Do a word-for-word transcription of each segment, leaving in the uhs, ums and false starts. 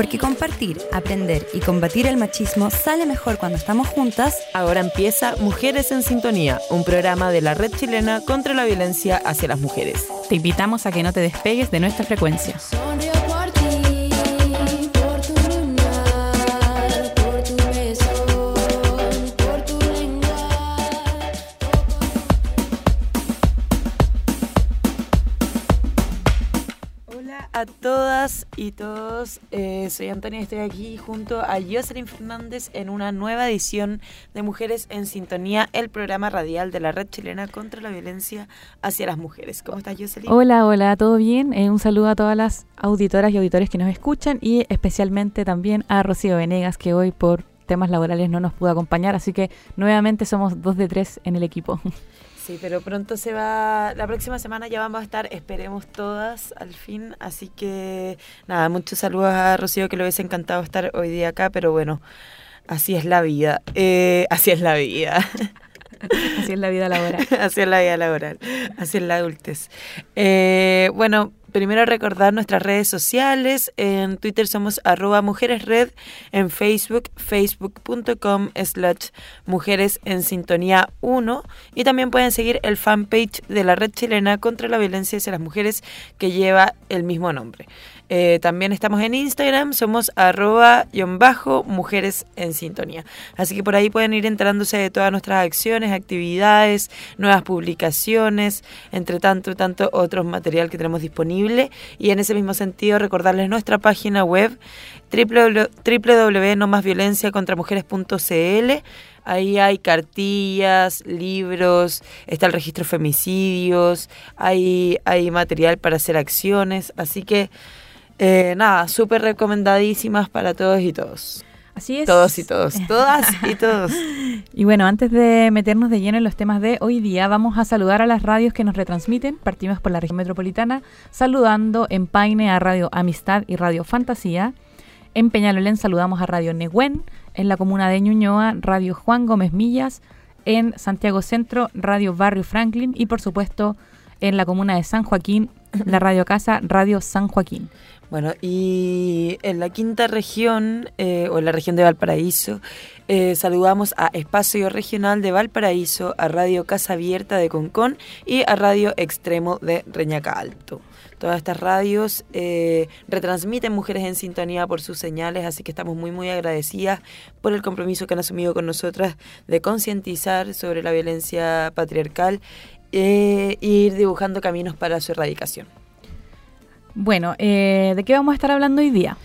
Porque compartir, aprender y combatir el machismo sale mejor cuando estamos juntas. Ahora empieza Mujeres en Sintonía, un programa de la Red Chilena contra la Violencia hacia las Mujeres. Te invitamos a que no te despegues de nuestra frecuencia. A todas y todos, eh, soy Antonia y estoy aquí junto a Jocelyn Fernández en una nueva edición de Mujeres en Sintonía, el programa radial de la Red Chilena contra la Violencia hacia las Mujeres. ¿Cómo estás, Jocelyn? Hola, hola, ¿todo bien? Eh, un saludo a todas las auditoras y auditores que nos escuchan y especialmente también a Rocío Venegas, que hoy por temas laborales no nos pudo acompañar, así que nuevamente somos dos de tres en el equipo. Sí, pero pronto se va, la próxima semana ya vamos a estar, esperemos todas al fin, así que nada, muchos saludos a Rocío, que le hubiese encantado estar hoy día acá, pero bueno, así es la vida, eh, así es la vida. Así es la vida laboral. Así es la vida laboral, así es la adultez. Eh, bueno, primero recordar nuestras redes sociales. En Twitter somos arroba mujeresred, en Facebook, facebook.com slash mujeres en sintonía uno, y también pueden seguir el fanpage de la Red Chilena contra la Violencia hacia las Mujeres, que lleva el mismo nombre. Eh, también estamos en Instagram, somos arroba guión bajo mujeres en sintonía. Así que por ahí pueden ir enterándose de todas nuestras acciones, actividades, nuevas publicaciones, entre tanto y tanto otro material que tenemos disponible. Y en ese mismo sentido recordarles nuestra página web doble u doble u doble u punto no más violencia contra mujeres punto c l. Ahí hay cartillas, libros, está el registro de femicidios, hay, hay material para hacer acciones, así que Eh, nada, súper recomendadísimas para todos y todos. Así es. Todos y todos, todas y todos. Y bueno, antes de meternos de lleno en los temas de hoy día, vamos a saludar a las radios que nos retransmiten. Partimos por la región metropolitana, saludando en Paine a Radio Amistad y Radio Fantasía. En Peñalolén saludamos a Radio Nehuen. En la comuna de Ñuñoa, Radio Juan Gómez Millas. En Santiago Centro, Radio Barrio Franklin. Y por supuesto, en la comuna de San Joaquín, la Radio Casa, Radio San Joaquín. Bueno, y en la quinta región, eh, o en la región de Valparaíso, eh, saludamos a Espacio Regional de Valparaíso, a Radio Casa Abierta de Concón y a Radio Extremo de Reñaca Alto. Todas estas radios eh, retransmiten Mujeres en Sintonía por sus señales, así que estamos muy, muy agradecidas por el compromiso que han asumido con nosotras de concientizar sobre la violencia patriarcal eh, e ir dibujando caminos para su erradicación. Bueno, eh, ¿de qué vamos a estar hablando hoy día?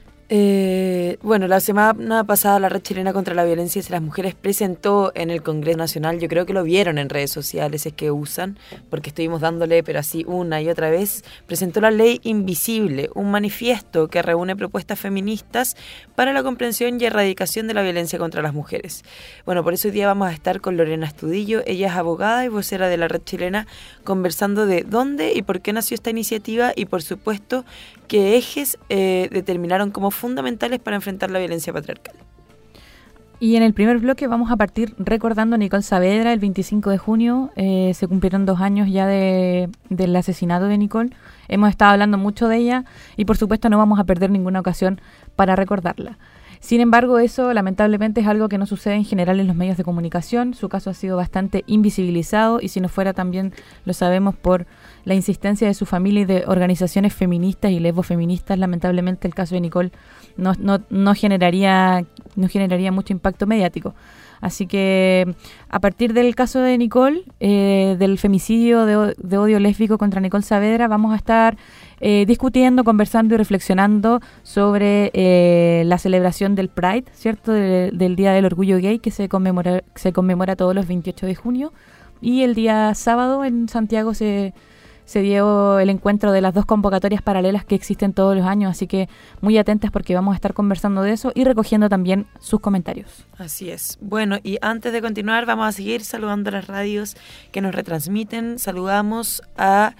Eh, bueno, la semana pasada la Red Chilena contra la Violencia hacia las Mujeres presentó en el Congreso Nacional, yo creo que lo vieron en redes sociales, es que usan, porque estuvimos dándole, pero así una y otra vez, presentó la Ley Invisible, un manifiesto que reúne propuestas feministas para la comprensión y erradicación de la violencia contra las mujeres. Bueno, por eso hoy día vamos a estar con Lorena Estudillo, ella es abogada y vocera de la Red Chilena, conversando de dónde y por qué nació esta iniciativa y, por supuesto, qué ejes eh, determinaron como fundamentales para enfrentar la violencia patriarcal. Y en el primer bloque vamos a partir recordando a Nicole Saavedra. El veinticinco de junio eh, se cumplieron dos años ya de, del asesinato de Nicole. Hemos estado hablando mucho de ella y por supuesto no vamos a perder ninguna ocasión para recordarla. Sin embargo, eso lamentablemente es algo que no sucede en general en los medios de comunicación. Su caso ha sido bastante invisibilizado y si no fuera también lo sabemos por la insistencia de su familia y de organizaciones feministas y lesbofeministas. Lamentablemente el caso de Nicole no, no, no, generaría, no generaría mucho impacto mediático. Así que a partir del caso de Nicole, eh, del femicidio de, de odio lésbico contra Nicole Saavedra, vamos a estar eh, discutiendo, conversando y reflexionando sobre eh, la celebración del Pride, ¿cierto? De, del Día del Orgullo Gay, que se conmemora, se conmemora todos los veintiocho de junio. Y el día sábado en Santiago se... se dio el encuentro de las dos convocatorias paralelas que existen todos los años, así que muy atentas porque vamos a estar conversando de eso y recogiendo también sus comentarios. Así es. Bueno, y antes de continuar vamos a seguir saludando a las radios que nos retransmiten. Saludamos a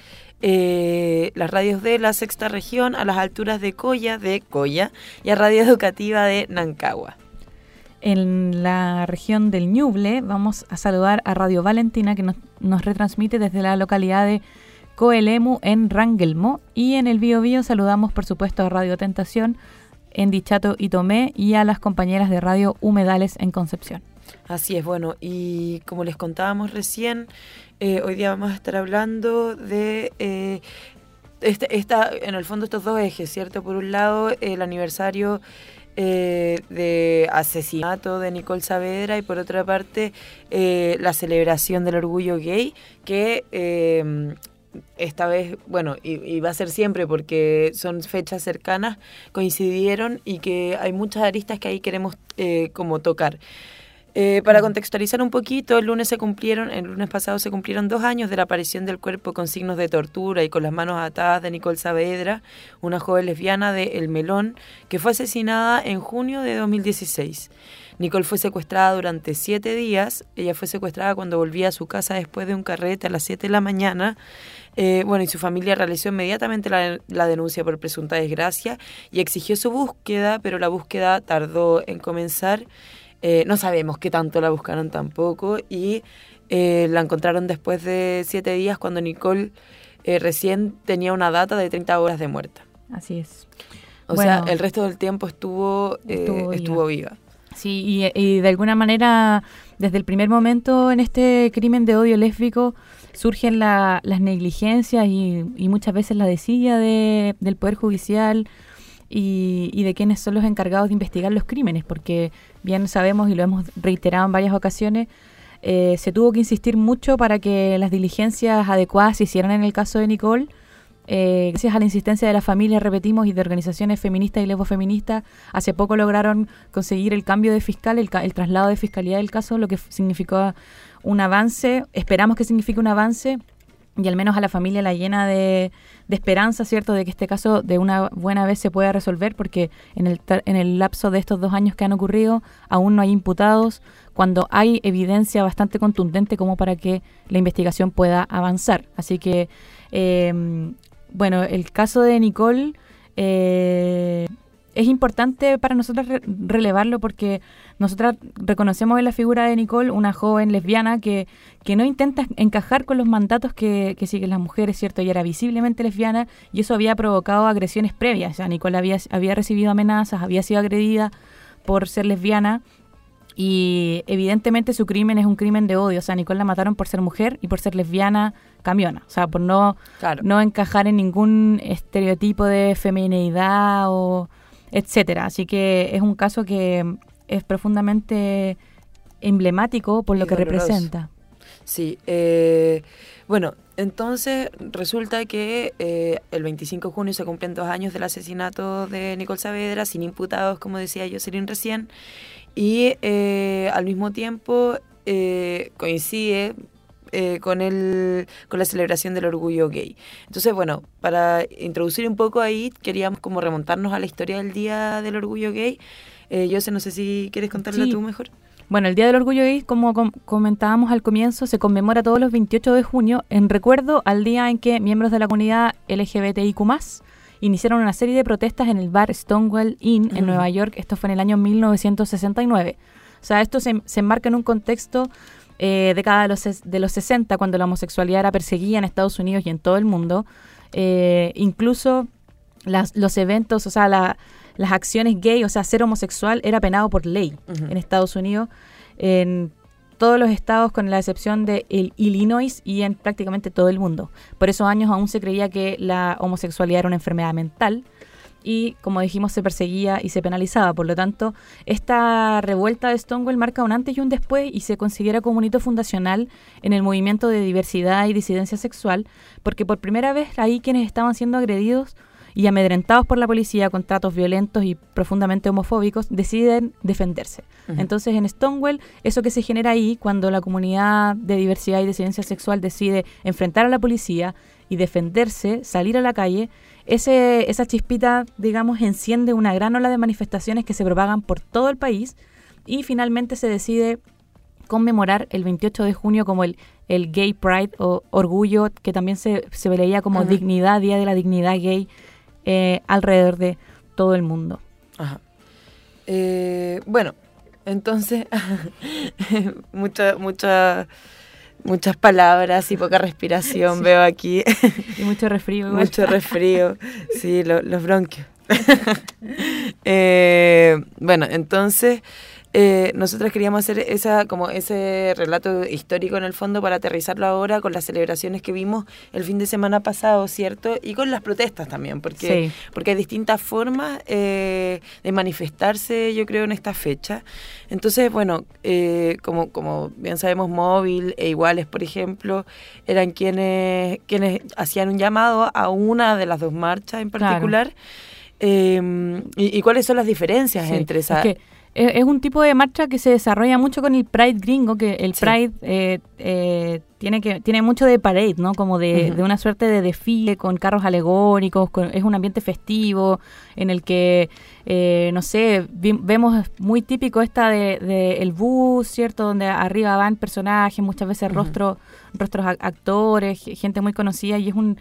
eh, las radios de la sexta región, a las alturas de Coya, de Coya, y a Radio Educativa de Nancagua. En la región del Ñuble vamos a saludar a Radio Valentina, que nos, nos retransmite desde la localidad de Coelemu en Rangelmo, y en el Biobío saludamos por supuesto a Radio Tentación en Dichato y Tomé, y a las compañeras de Radio Humedales en Concepción. Así es, bueno, y como les contábamos recién, eh, hoy día vamos a estar hablando de, eh, este, esta, en el fondo, estos dos ejes, ¿cierto? Por un lado, el aniversario eh, de asesinato de Nicole Saavedra, y por otra parte, eh, la celebración del orgullo gay, que eh, esta vez, bueno, y, y va a ser siempre porque son fechas cercanas, coincidieron, y que hay muchas aristas que ahí queremos eh, como tocar. Eh, para contextualizar un poquito, el lunes se cumplieron, el lunes pasado se cumplieron dos años de la aparición del cuerpo con signos de tortura y con las manos atadas de Nicole Saavedra, una joven lesbiana de El Melón, que fue asesinada en junio de dos mil dieciséis. Nicole fue secuestrada durante siete días. Ella fue secuestrada cuando volvía a su casa después de un carrete a las siete de la mañana. Eh, bueno, y su familia realizó inmediatamente la, la denuncia por presunta desgracia y exigió su búsqueda, pero la búsqueda tardó en comenzar. Eh, no sabemos qué tanto la buscaron tampoco, y eh, la encontraron después de siete días cuando Nicole eh, recién tenía una data de treinta horas de muerta. Así es. O bueno, sea, el resto del tiempo estuvo, eh, estuvo, viva. estuvo viva. Sí, y, y de alguna manera, desde el primer momento en este crimen de odio lésbico, surgen la, las negligencias y, y muchas veces la desidia de, del Poder Judicial, Y, y de quienes son los encargados de investigar los crímenes, porque bien sabemos, y lo hemos reiterado en varias ocasiones, eh, se tuvo que insistir mucho para que las diligencias adecuadas se hicieran en el caso de Nicole. Eh, gracias a la insistencia de la familia, repetimos, y de organizaciones feministas y lesbofeministas, hace poco lograron conseguir el cambio de fiscal, el, el traslado de fiscalía del caso, lo que significó un avance. Esperamos que signifique un avance, y al menos a la familia la llena de, de esperanza, ¿cierto?, de que este caso de una buena vez se pueda resolver, porque en el, en el lapso de estos dos años que han ocurrido aún no hay imputados, cuando hay evidencia bastante contundente como para que la investigación pueda avanzar. Así que, eh, bueno, el caso de Nicole eh, es importante para nosotros re- relevarlo porque nosotras reconocemos en la figura de Nicole una joven lesbiana que, que no intenta encajar con los mandatos que, que siguen las mujeres, ¿cierto? Ella era visiblemente lesbiana y eso había provocado agresiones previas. O sea, Nicole había, había recibido amenazas, había sido agredida por ser lesbiana y evidentemente su crimen es un crimen de odio. O sea, Nicole la mataron por ser mujer y por ser lesbiana cambiona. O sea, por no, Claro. no encajar en ningún estereotipo de femineidad o etcétera. Así que es un caso que es profundamente emblemático por lo Y que doloroso. representa. Sí, eh, bueno, entonces resulta que eh, el veinticinco de junio se cumplen dos años del asesinato de Nicole Saavedra, sin imputados, como decía Jocelyn recién, y eh, al mismo tiempo eh, coincide eh, con, el, con la celebración del orgullo gay. Entonces, bueno, para introducir un poco ahí, queríamos como remontarnos a la historia del Día del Orgullo Gay. Eh, Jose, no sé si quieres contarla Sí. tú mejor. Bueno, el Día del Orgullo Gay, como com- comentábamos al comienzo, se conmemora todos los veintiocho de junio en recuerdo al día en que miembros de la comunidad L G B T I Q más, iniciaron una serie de protestas en el bar Stonewall Inn en Ujú. Nueva York. Esto fue en el año mil novecientos sesenta y nueve. O sea, esto se, se enmarca en un contexto eh, década de los, ses- de los sesenta, cuando la homosexualidad era perseguida en Estados Unidos y en todo el mundo. Eh, incluso las, los eventos, o sea, la, las acciones gay, o sea, ser homosexual era penado por ley Ujú. en Estados Unidos, en todos los estados con la excepción de el Illinois y en prácticamente todo el mundo. Por esos años aún se creía que la homosexualidad era una enfermedad mental y, como dijimos, se perseguía y se penalizaba. Por lo tanto, esta revuelta de Stonewall marca un antes y un después y se considera como un hito fundacional en el movimiento de diversidad y disidencia sexual, porque por primera vez ahí quienes estaban siendo agredidos y amedrentados por la policía con tratos violentos y profundamente homofóbicos, deciden defenderse. Ujú. Entonces, en Stonewall, eso que se genera ahí, cuando la comunidad de diversidad y disidencia sexual decide enfrentar a la policía y defenderse, salir a la calle, ese, esa chispita, digamos, enciende una gran ola de manifestaciones que se propagan por todo el país y finalmente se decide conmemorar el veintiocho de junio como el, el Gay Pride o orgullo, que también se, se veía como Ujú. dignidad, Día de la Dignidad Gay, eh, alrededor de todo el mundo. Ajá. Eh, bueno, entonces, mucha, mucha, muchas palabras y poca respiración Sí. veo aquí. Y mucho resfrío igual. Mucho resfrío. Sí, lo- los bronquios. eh, bueno, entonces... Eh, nosotros queríamos hacer esa como ese relato histórico en el fondo para aterrizarlo ahora con las celebraciones que vimos el fin de semana pasado, ¿cierto? Y con las protestas también, porque, Sí. porque hay distintas formas eh, de manifestarse, yo creo, en esta fecha. Entonces, bueno, eh, como, como bien sabemos, Móvil e Iguales, por ejemplo, eran quienes, quienes hacían un llamado a una de las dos marchas en particular. Claro. Eh, y, ¿Y cuáles son las diferencias sí, entre esas? Es que es un tipo de marcha que se desarrolla mucho con el Pride gringo, que el sí. Pride eh, eh, tiene que tiene mucho de parade, ¿no? Como de, uh-huh. de una suerte de desfile con carros alegóricos, con, es un ambiente festivo en el que, eh, no sé, vi, vemos muy típico esta de, de el bus, ¿cierto? Donde arriba van personajes, muchas veces uh-huh. rostros, rostros actores, gente muy conocida, y es un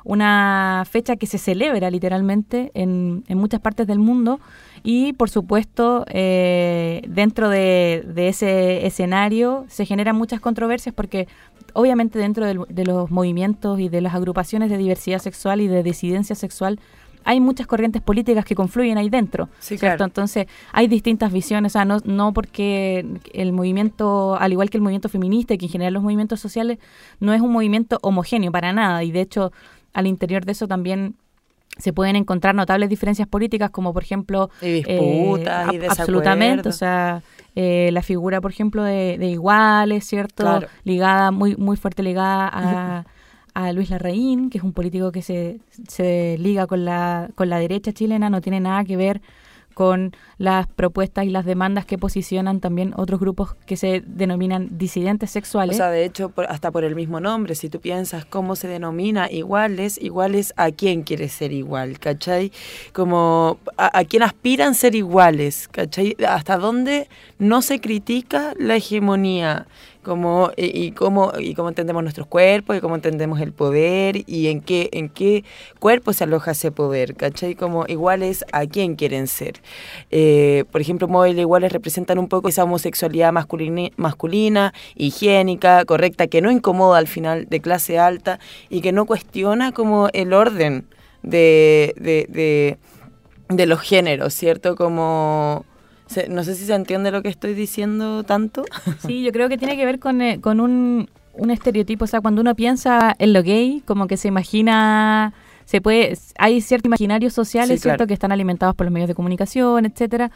una fecha que se celebra literalmente en, en muchas partes del mundo y, por supuesto, eh, dentro de, de ese escenario se generan muchas controversias porque, obviamente, dentro de, de los movimientos y de las agrupaciones de diversidad sexual y de disidencia sexual hay muchas corrientes políticas que confluyen ahí dentro, sí, ¿cierto? Claro. Entonces, hay distintas visiones, o sea, no, no porque el movimiento, al igual que el movimiento feminista y que en general los movimientos sociales, no es un movimiento homogéneo para nada, y de hecho, al interior de eso también se pueden encontrar notables diferencias políticas, como por ejemplo... Y disputas, eh, y desacuerdos. Absolutamente, o sea, eh, la figura, por ejemplo, de, de Iguales, ¿cierto? Claro. Ligada, muy muy fuerte ligada a... a Luis Larraín, que es un político que se, se liga con la, con la derecha chilena, no tiene nada que ver con las propuestas y las demandas que posicionan también otros grupos que se denominan disidentes sexuales. O sea, de hecho, por, hasta por el mismo nombre, si tú piensas cómo se denomina iguales, iguales a quién quiere ser igual, ¿cachai? Como a, a quién aspiran ser iguales, ¿cachai? Hasta dónde no se critica la hegemonía, como y, y cómo y cómo entendemos nuestros cuerpos y cómo entendemos el poder y en qué en qué cuerpo se aloja ese poder, ¿cachai? Como iguales a quién quieren ser. Eh, por ejemplo, Móvil Iguales representan un poco esa homosexualidad masculina, masculina, higiénica, correcta, que no incomoda al final, de clase alta y que no cuestiona como el orden de, de, de, de los géneros, ¿cierto? Como... No sé si se entiende lo que estoy diciendo tanto. Sí, yo creo que tiene que ver con, eh, con un, un estereotipo. O sea, cuando uno piensa en lo gay, como que se imagina... se puede Hay ciertos imaginarios sociales, sí, ¿cierto? Claro. Que están alimentados por los medios de comunicación, etcétera.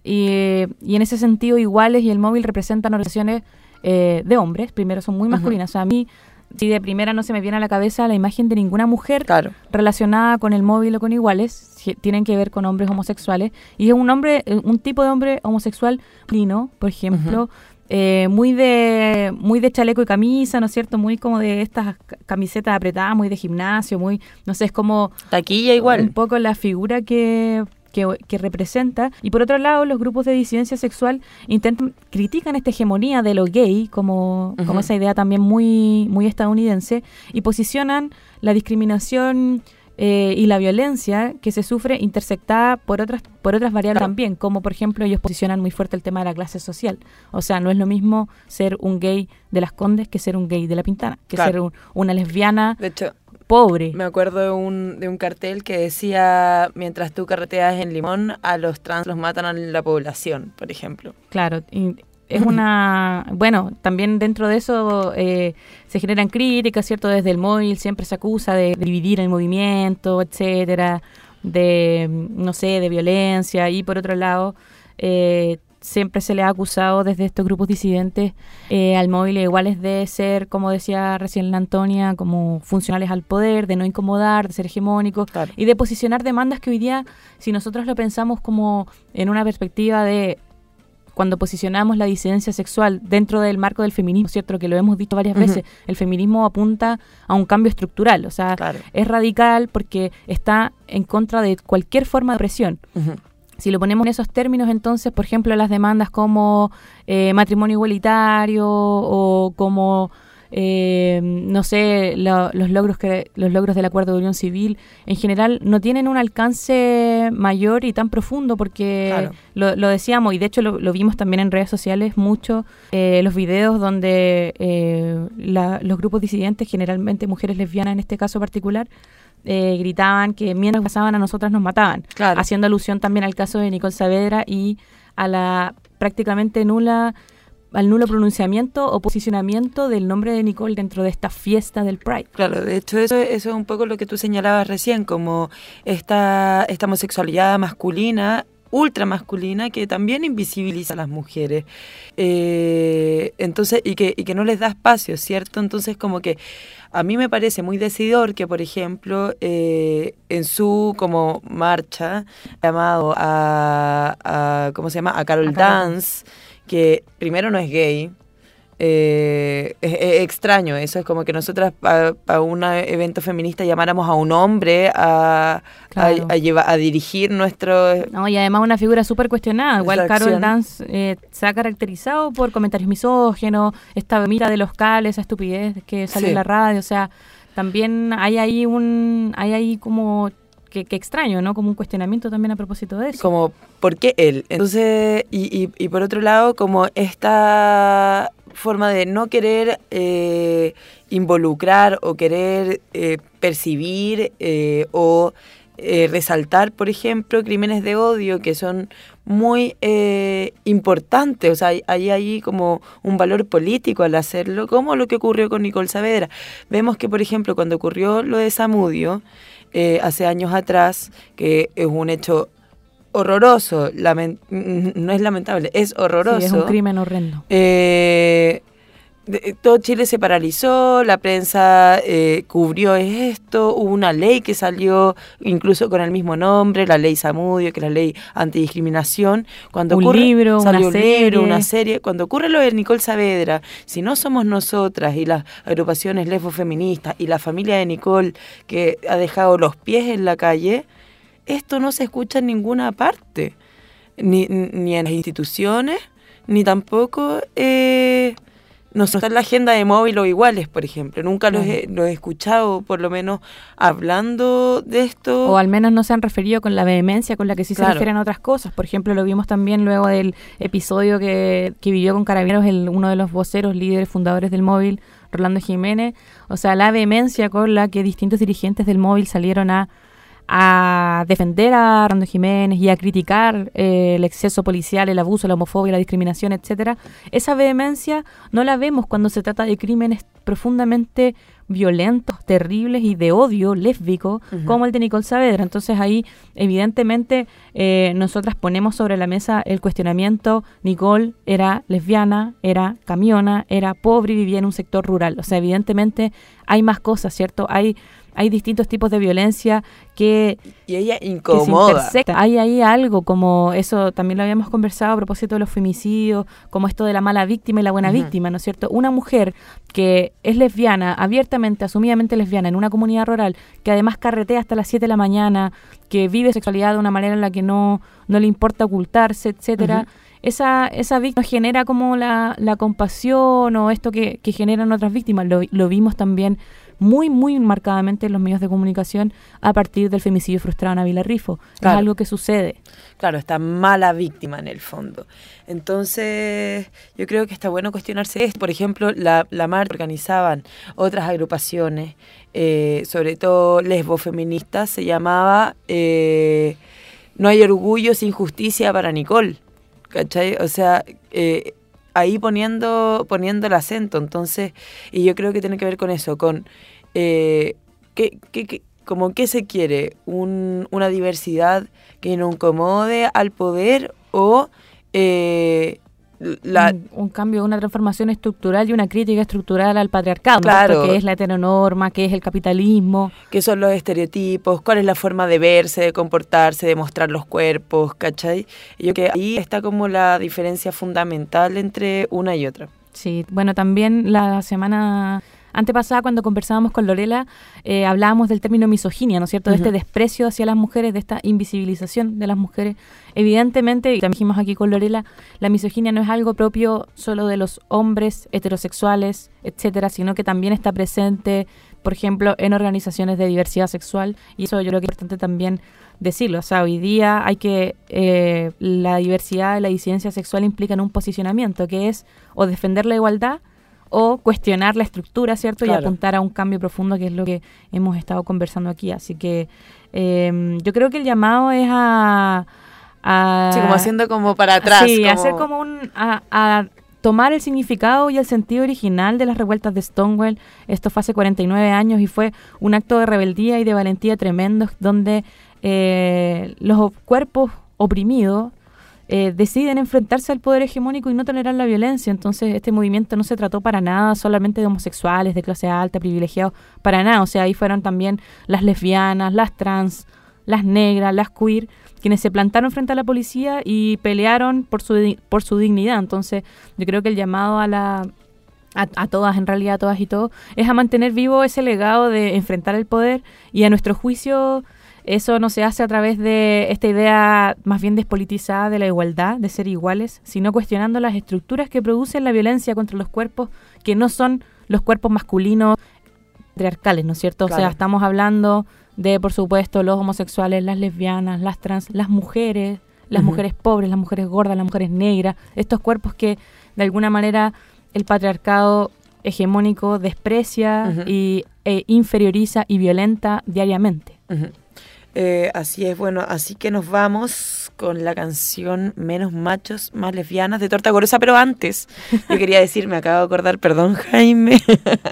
Y, y en ese sentido, Iguales y el Móvil representan organizaciones eh, de hombres. Primero, son muy masculinas. Uh-huh. O sea, a mí... si de primera no se me viene a la cabeza la imagen de ninguna mujer claro. relacionada con el Móvil o con Iguales, tienen que ver con hombres homosexuales, y es un hombre, un tipo de hombre homosexual lino, por ejemplo, uh-huh. eh, muy de muy de chaleco y camisa, ¿no es cierto? Muy como de estas camisetas apretadas, muy de gimnasio, muy, no sé, es como... taquilla igual. Un poco la figura que... Que, que representa. Y por otro lado, los grupos de disidencia sexual intentan, critican esta hegemonía de lo gay como, uh-huh. como esa idea también muy, muy estadounidense, y posicionan la discriminación eh, y la violencia que se sufre intersectada por otras por otras variables claro. también, como por ejemplo ellos posicionan muy fuerte el tema de la clase social. O sea, no es lo mismo ser un gay de Las Condes que ser un gay de La Pintana, que claro. ser un, una lesbiana de hecho, pobre. Me acuerdo de un, de un cartel que decía: mientras tú carreteas en Limón, a los trans los matan a la población, por ejemplo. Claro, y es una... bueno, también dentro de eso eh, se generan críticas, ¿cierto? Desde el Móvil siempre se acusa de, de dividir el movimiento, etcétera, de, no sé, de violencia, y por otro lado... Eh, siempre se le ha acusado desde estos grupos disidentes eh, al Móvil e Iguales de ser, como decía recién la Antonia, como funcionales al poder, de no incomodar, de ser hegemónicos, claro. y de posicionar demandas que hoy día, si nosotros lo pensamos como en una perspectiva de cuando posicionamos la disidencia sexual dentro del marco del feminismo, ¿cierto? Que lo hemos visto varias uh-huh. veces, el feminismo apunta a un cambio estructural, o sea, claro. es radical porque está en contra de cualquier forma de opresión. Uh-huh. Si lo ponemos en esos términos, entonces, por ejemplo, las demandas como eh, matrimonio igualitario o como, eh, no sé, lo, los logros que los logros del acuerdo de unión civil, en general no tienen un alcance mayor y tan profundo porque, claro. lo, lo decíamos, y de hecho lo, lo vimos también en redes sociales mucho, eh, los videos donde eh, la, los grupos disidentes, generalmente mujeres lesbianas en este caso particular, eh, gritaban que mientras pasaban a nosotras nos mataban, Claro. haciendo alusión también al caso de Nicole Saavedra y a la prácticamente nula al nulo pronunciamiento o posicionamiento del nombre de Nicole dentro de esta fiesta del Pride. Claro, de hecho eso, eso es un poco lo que tú señalabas recién, como esta, esta homosexualidad masculina, ultra masculina, que también invisibiliza a las mujeres. Eh, entonces, y que, y que no les da espacio, ¿cierto? Entonces, como que a mí me parece muy decidor que, por ejemplo, eh, en su como marcha, llamado a, a ¿cómo se llama? A Carol A Carol Dance, que primero no es gay, eh, es, es extraño eso, es como que nosotras para pa un evento feminista llamáramos a un hombre a, Claro. a, a, llevar, a dirigir nuestro... No, y además una figura súper cuestionada. Igual Esa Carol acción. Dance eh, se ha caracterizado por comentarios misógenos, esta mira de los cales, esa estupidez que sale Sí. en la radio. O sea, también hay ahí un... hay ahí como... Que, que extraño, ¿no? Como un cuestionamiento también a propósito de eso. Como, ¿por qué él? Entonces, y, y, y por otro lado, como esta forma de no querer eh, involucrar o querer eh, percibir eh, o eh, resaltar, por ejemplo, crímenes de odio que son muy eh, importantes. O sea, hay, hay ahí como un valor político al hacerlo, como lo que ocurrió con Nicole Saavedra. Vemos que, por ejemplo, cuando ocurrió lo de Zamudio, Eh, hace años atrás, que es un hecho horroroso, lament- no es lamentable, es horroroso. Sí, es un crimen horrendo. Eh, de- todo Chile se paralizó, la prensa eh, cubrió esto, hubo una ley que salió incluso con el mismo nombre, la ley Zamudio, que es la ley antidiscriminación. Cuando Un ocurre, libro, salió una un libro, serie. una serie. Cuando ocurre lo de Nicole Saavedra, si no somos nosotras y las agrupaciones lesbofeministas y la familia de Nicole que ha dejado los pies en la calle, esto no se escucha en ninguna parte, ni, ni en las instituciones, ni tampoco eh, no está en la agenda de móvil o iguales, por ejemplo. Nunca los he, los he escuchado, por lo menos, hablando de esto. O al menos no se han referido con la vehemencia con la que sí Claro. se refieren a otras cosas. Por ejemplo, lo vimos también luego del episodio que, que vivió con Carabineros el, uno de los voceros, líderes, fundadores del Móvil, Rolando Jiménez. O sea, la vehemencia con la que distintos dirigentes del Móvil salieron a a defender a Rolando Jiménez y a criticar eh, el exceso policial, el abuso, la homofobia, la discriminación, etcétera. Esa vehemencia no la vemos cuando se trata de crímenes profundamente violentos, terribles y de odio lésbico, Ujú. como el de Nicole Saavedra. Entonces ahí, evidentemente, eh, nosotras ponemos sobre la mesa el cuestionamiento. Nicole era lesbiana, era camiona, era pobre y vivía en un sector rural. O sea, evidentemente hay más cosas, ¿cierto? Hay hay distintos tipos de violencia que, Y ella que se incomoda. intersectan. Hay ahí algo como eso, también lo habíamos conversado a propósito de los femicidios, como esto de la mala víctima y la buena Ujú. víctima, ¿no es cierto? Una mujer que es lesbiana, abiertamente, asumidamente lesbiana, en una comunidad rural, que además carretea hasta las siete de la mañana, que vive sexualidad de una manera en la que no, no le importa ocultarse, etcétera. Ujú. Esa, esa víctima genera como la, la compasión o esto que, que generan otras víctimas. Lo, lo vimos también muy, muy marcadamente en los medios de comunicación a partir del femicidio frustrado en Ávila Rifo. Claro. Es algo que sucede. Claro, esta mala víctima en el fondo. Entonces, yo creo que está bueno cuestionarse esto. Por ejemplo, la, la marcha organizaban otras agrupaciones, eh, sobre todo lesbofeministas, se llamaba eh, No hay orgullo sin justicia para Nicole. ¿Cachai? O sea, eh, ahí poniendo poniendo el acento. Entonces, y yo creo que tiene que ver con eso, con eh, ¿qué, qué, qué, como qué se quiere, un, una diversidad que no incomode al poder o eh, la... Un, un cambio, una transformación estructural y una crítica estructural al patriarcado, ¿no? Claro. Que es la heteronorma, que es el capitalismo. ¿Qué son los estereotipos? ¿Cuál es la forma de verse, de comportarse, de mostrar los cuerpos? ¿Cachai? Yo creo que ahí está como la diferencia fundamental entre una y otra. Sí, bueno, también la semana antepasada, cuando conversábamos con Lorela, eh, hablábamos del término misoginia, ¿no es cierto? De Ujú. este desprecio hacia las mujeres, de esta invisibilización de las mujeres. Evidentemente, y también dijimos aquí con Lorela, la misoginia no es algo propio solo de los hombres heterosexuales, etcétera, sino que también está presente, por ejemplo, en organizaciones de diversidad sexual, y eso yo creo que es importante también decirlo. O sea, hoy día hay que, eh, la diversidad y la disidencia sexual implican un posicionamiento, que es o defender la igualdad o cuestionar la estructura, ¿cierto? Claro. Y apuntar a un cambio profundo, que es lo que hemos estado conversando aquí. Así que eh, yo creo que el llamado es a... a Sí, como haciendo como para atrás. Sí, como... hacer como un... A, a tomar el significado y el sentido original de las revueltas de Stonewall. Esto fue hace cuarenta y nueve años y fue un acto de rebeldía y de valentía tremendo, donde eh, los cuerpos oprimidos eh, deciden enfrentarse al poder hegemónico y no tolerar la violencia. Entonces este movimiento no se trató para nada solamente de homosexuales, de clase alta, privilegiados, para nada. O sea, ahí fueron también las lesbianas, las trans, las negras, las queer, quienes se plantaron frente a la policía y pelearon por su por su dignidad. Entonces yo creo que el llamado a la a, a todas, en realidad a todas y todos, es a mantener vivo ese legado de enfrentar el poder, y a nuestro juicio eso no se hace a través de esta idea más bien despolitizada de la igualdad, de ser iguales, sino cuestionando las estructuras que producen la violencia contra los cuerpos, que no son los cuerpos masculinos patriarcales, ¿no es cierto? Claro. O sea, estamos hablando de, por supuesto, los homosexuales, las lesbianas, las trans, las mujeres, las uh-huh. mujeres pobres, las mujeres gordas, las mujeres negras, estos cuerpos que de alguna manera el patriarcado hegemónico desprecia uh-huh. y e inferioriza y violenta diariamente. Uh-huh. Eh, así es, bueno, así que nos vamos con la canción Menos machos, más lesbianas de Torta Golosa, pero antes yo quería decir, me acabo de acordar, perdón Jaime,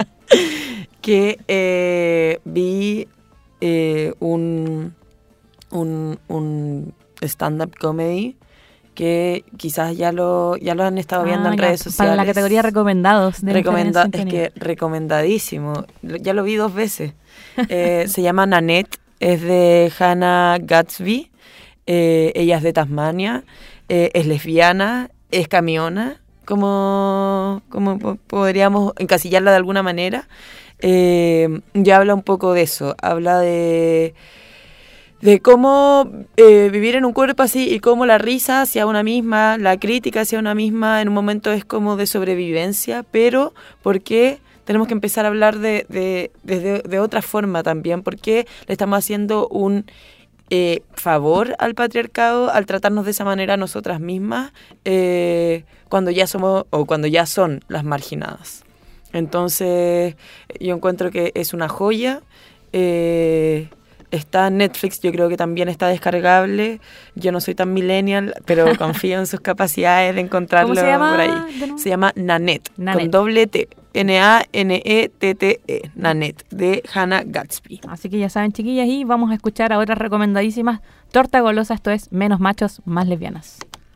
que eh, vi eh, un, un, un stand-up comedy que quizás ya lo ya lo han estado viendo ah, en ya, redes sociales. Para la categoría recomendados. De Recomenda es que recomendadísimo, ya lo vi dos veces. eh, se llama Nanette. Es de Hannah Gadsby, eh, ella es de Tasmania, eh, es lesbiana, es camiona, como, como podríamos encasillarla de alguna manera. Eh, ya habla un poco de eso, habla de, de cómo eh, vivir en un cuerpo así y cómo la risa hacia una misma, la crítica hacia una misma en un momento es como de sobrevivencia, pero ¿por qué? Tenemos que empezar a hablar de, de, de, de otra forma también, porque le estamos haciendo un eh, favor al patriarcado al tratarnos de esa manera a nosotras mismas eh, cuando ya somos o cuando ya son las marginadas. Entonces yo encuentro que es una joya. Eh, está en Netflix, yo creo que también está descargable. Yo no soy tan millennial, pero confío en sus capacidades de encontrarlo. ¿Cómo se llama? Por ahí. Se llama Nanette, Nanette, con doble T. N A N E T T E, Nanette, de Hannah Gadsby. Así que ya saben, chiquillas, y vamos a escuchar a otras recomendadísimas. Torta Golosa, esto es Menos machos, más lesbianas.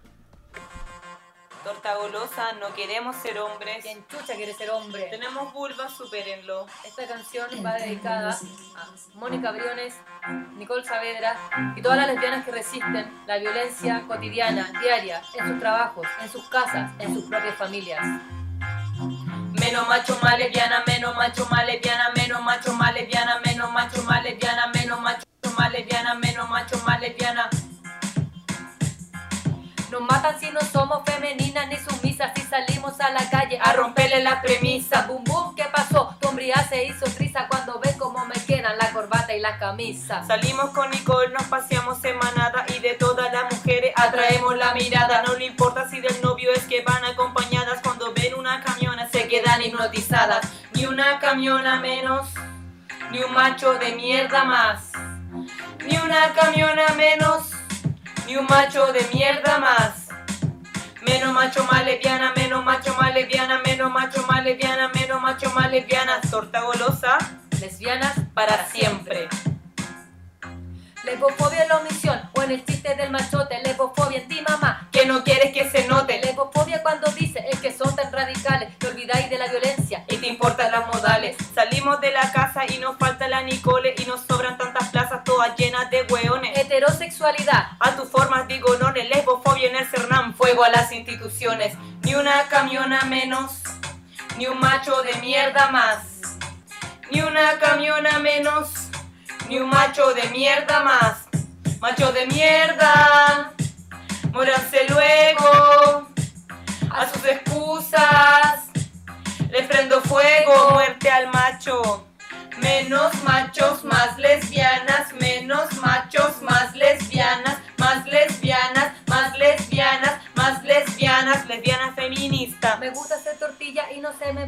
Torta Golosa, no queremos ser hombres. ¿Quién chucha quiere ser hombre? Tenemos vulva, supérenlo. Esta canción va dedicada a Mónica Briones, Nicole Saavedra y todas las lesbianas que resisten la violencia cotidiana, diaria, en sus trabajos, en sus casas, en sus propias familias. Menos macho, más lesbiana, menos macho, más lesbiana, menos macho, más lesbiana, menos macho, más lesbiana, menos macho, más lesbiana, menos macho, más lesbiana. Nos matan si no somos femeninas ni sumisas, si salimos a la calle a romperle las premisas. Boom, boom, ¿qué pasó? Tu hombría se hizo trisa cuando ves cómo me quedan la corbata y la camisa. Salimos con Nicole, nos paseamos en manada y de todas las mujeres atraemos la mirada. No le importa si del novio es que van acompañadas, cuando ven una camiona se quedan hipnotizadas. Ni una camiona menos, ni un macho de mierda más. Ni una camiona menos, ni un macho de mierda más. Menos macho, más lesbiana, menos macho, más lesbiana, menos macho, más lesbiana, menos macho, más lesbiana. Torta Golosa, lesbianas para siempre. Lesbofobia en la omisión o en el chiste del machote. Lesbofobia en ti, mamá, que no quieres que se note. Lesbofobia cuando dice es que son tan radicales, te olvidáis de la violencia y te importan las modales. Salimos de la casa y nos falta la Nicole y nos sobran tantas plazas todas llenas de hueones. Heterosexualidad, a tus formas digo no, lesbofobia en el Cernam, fuego a las instituciones. Ni una camiona menos, ni un macho de mierda más. Ni una camiona menos, ni un macho de mierda más. Macho de mierda, muéranse luego a sus excusas. Les prendo fuego, muerte al macho. Menos machos, más lesbianas. Menos machos, más lesbianas. Más lesbianas, más lesbianas, más lesbianas. Lesbiana feminista. Me gusta hacer tortilla y no se me va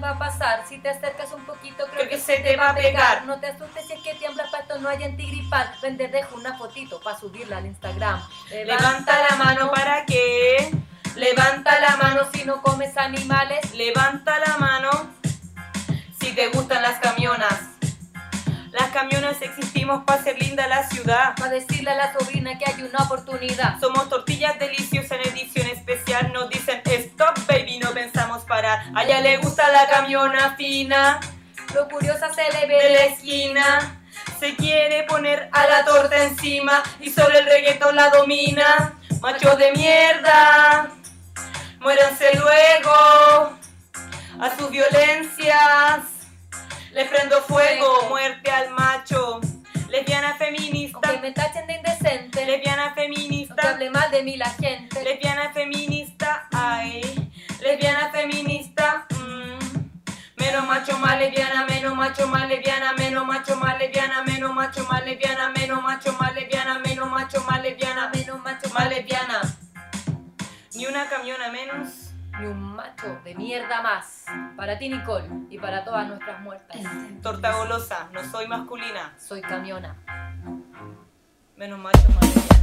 va a pasar. Si te acercas un poquito, creo, creo que, que se te va a pegar. No te asustes si es que tiemblas, para esto no hay antigripal. Ven, te dejo una fotito para subirla al Instagram. Levanta la mano para qué. Levanta la mano si no comes animales. Levanta la mano si te gustan las camionas. Las camionas existimos para hacer linda la ciudad. Para decirle a la sobrina que hay una oportunidad. Somos tortillas deliciosas en edición especial. Nos dicen stop baby, no pensamos parar. A ella le gusta la camiona fina. Lo curiosa se le ve de la esquina. Se quiere poner a la torta encima y solo el reggaetón la domina. Machos de mierda, muéranse luego a sus violencias. Les prendo fuego, muerte al macho. Lesbiana feminista, aunque me tachen de indecente. Lesbiana feminista, aunque hable mal de mí la gente. Lesbiana feminista, ay. Lesbiana feminista, mmm. Menos macho, más lesbiana, menos macho, más lesbiana, menos macho, más lesbiana, menos macho, más lesbiana, menos macho, más lesbiana, menos macho, más lesbiana, menos macho, más lesbiana. Ni una camiona menos. Ni un macho de mierda más. Para ti, Nicole, y para todas nuestras muertas. Torta golosa, no soy masculina. Soy camiona. Menos macho, más lesbiana.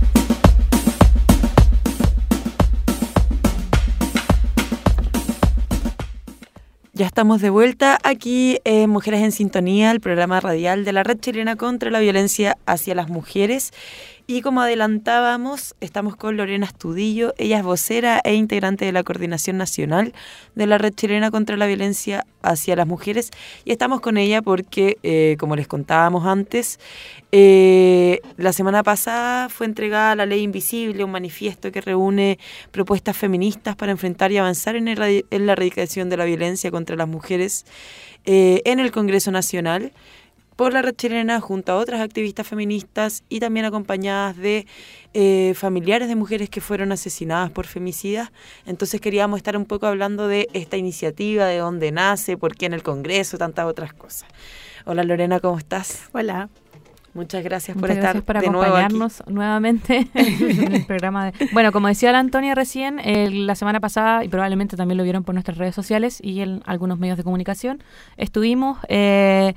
Ya estamos de vuelta aquí en Mujeres en Sintonía, el programa radial de la Red Chilena contra la Violencia hacia las Mujeres. Y como adelantábamos, estamos con Lorena Astudillo. Ella es vocera e integrante de la Coordinación Nacional de la Red Chilena contra la Violencia hacia las Mujeres. Y estamos con ella porque, eh, como les contábamos antes, eh, la semana pasada fue entregada la Ley Invisible, un manifiesto que reúne propuestas feministas para enfrentar y avanzar en, el, en la erradicación de la violencia contra las mujeres eh, en el Congreso Nacional, por la Red Chilena, junto a otras activistas feministas y también acompañadas de eh, familiares de mujeres que fueron asesinadas por femicidas. Entonces queríamos estar un poco hablando de esta iniciativa, de dónde nace, por qué en el Congreso, tantas otras cosas. Hola Lorena, ¿cómo estás? Hola. Muchas gracias Muchas por gracias estar por de nuevo acompañarnos aquí. nuevamente en el programa. De... Bueno, como decía la Antonia recién, eh, la semana pasada, y probablemente también lo vieron por nuestras redes sociales y en algunos medios de comunicación, estuvimos... Eh,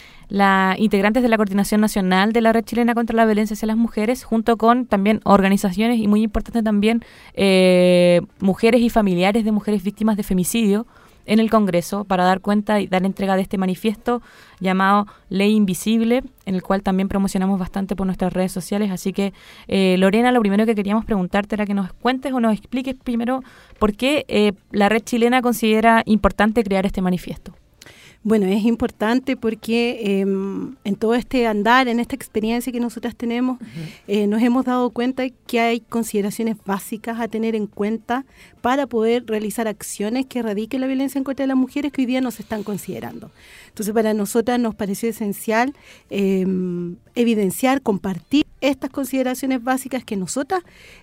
las integrantes de la Coordinación Nacional de la Red Chilena contra la Violencia hacia las Mujeres, junto con también organizaciones y muy importante también eh, mujeres y familiares de mujeres víctimas de femicidio en el Congreso, para dar cuenta y dar entrega de este manifiesto llamado Ley Invisible, en el cual también promocionamos bastante por nuestras redes sociales. Así que, eh, Lorena, lo primero que queríamos preguntarte era que nos cuentes o nos expliques primero por qué eh, la Red Chilena considera importante crear este manifiesto. Bueno, es importante porque eh, en todo este andar, en esta experiencia que nosotras tenemos, uh-huh. eh, nos hemos dado cuenta que hay consideraciones básicas a tener en cuenta para poder realizar acciones que erradiquen la violencia en contra de las mujeres que hoy día no se están considerando. Entonces, para nosotras nos pareció esencial eh, evidenciar, compartir estas consideraciones básicas que nosotras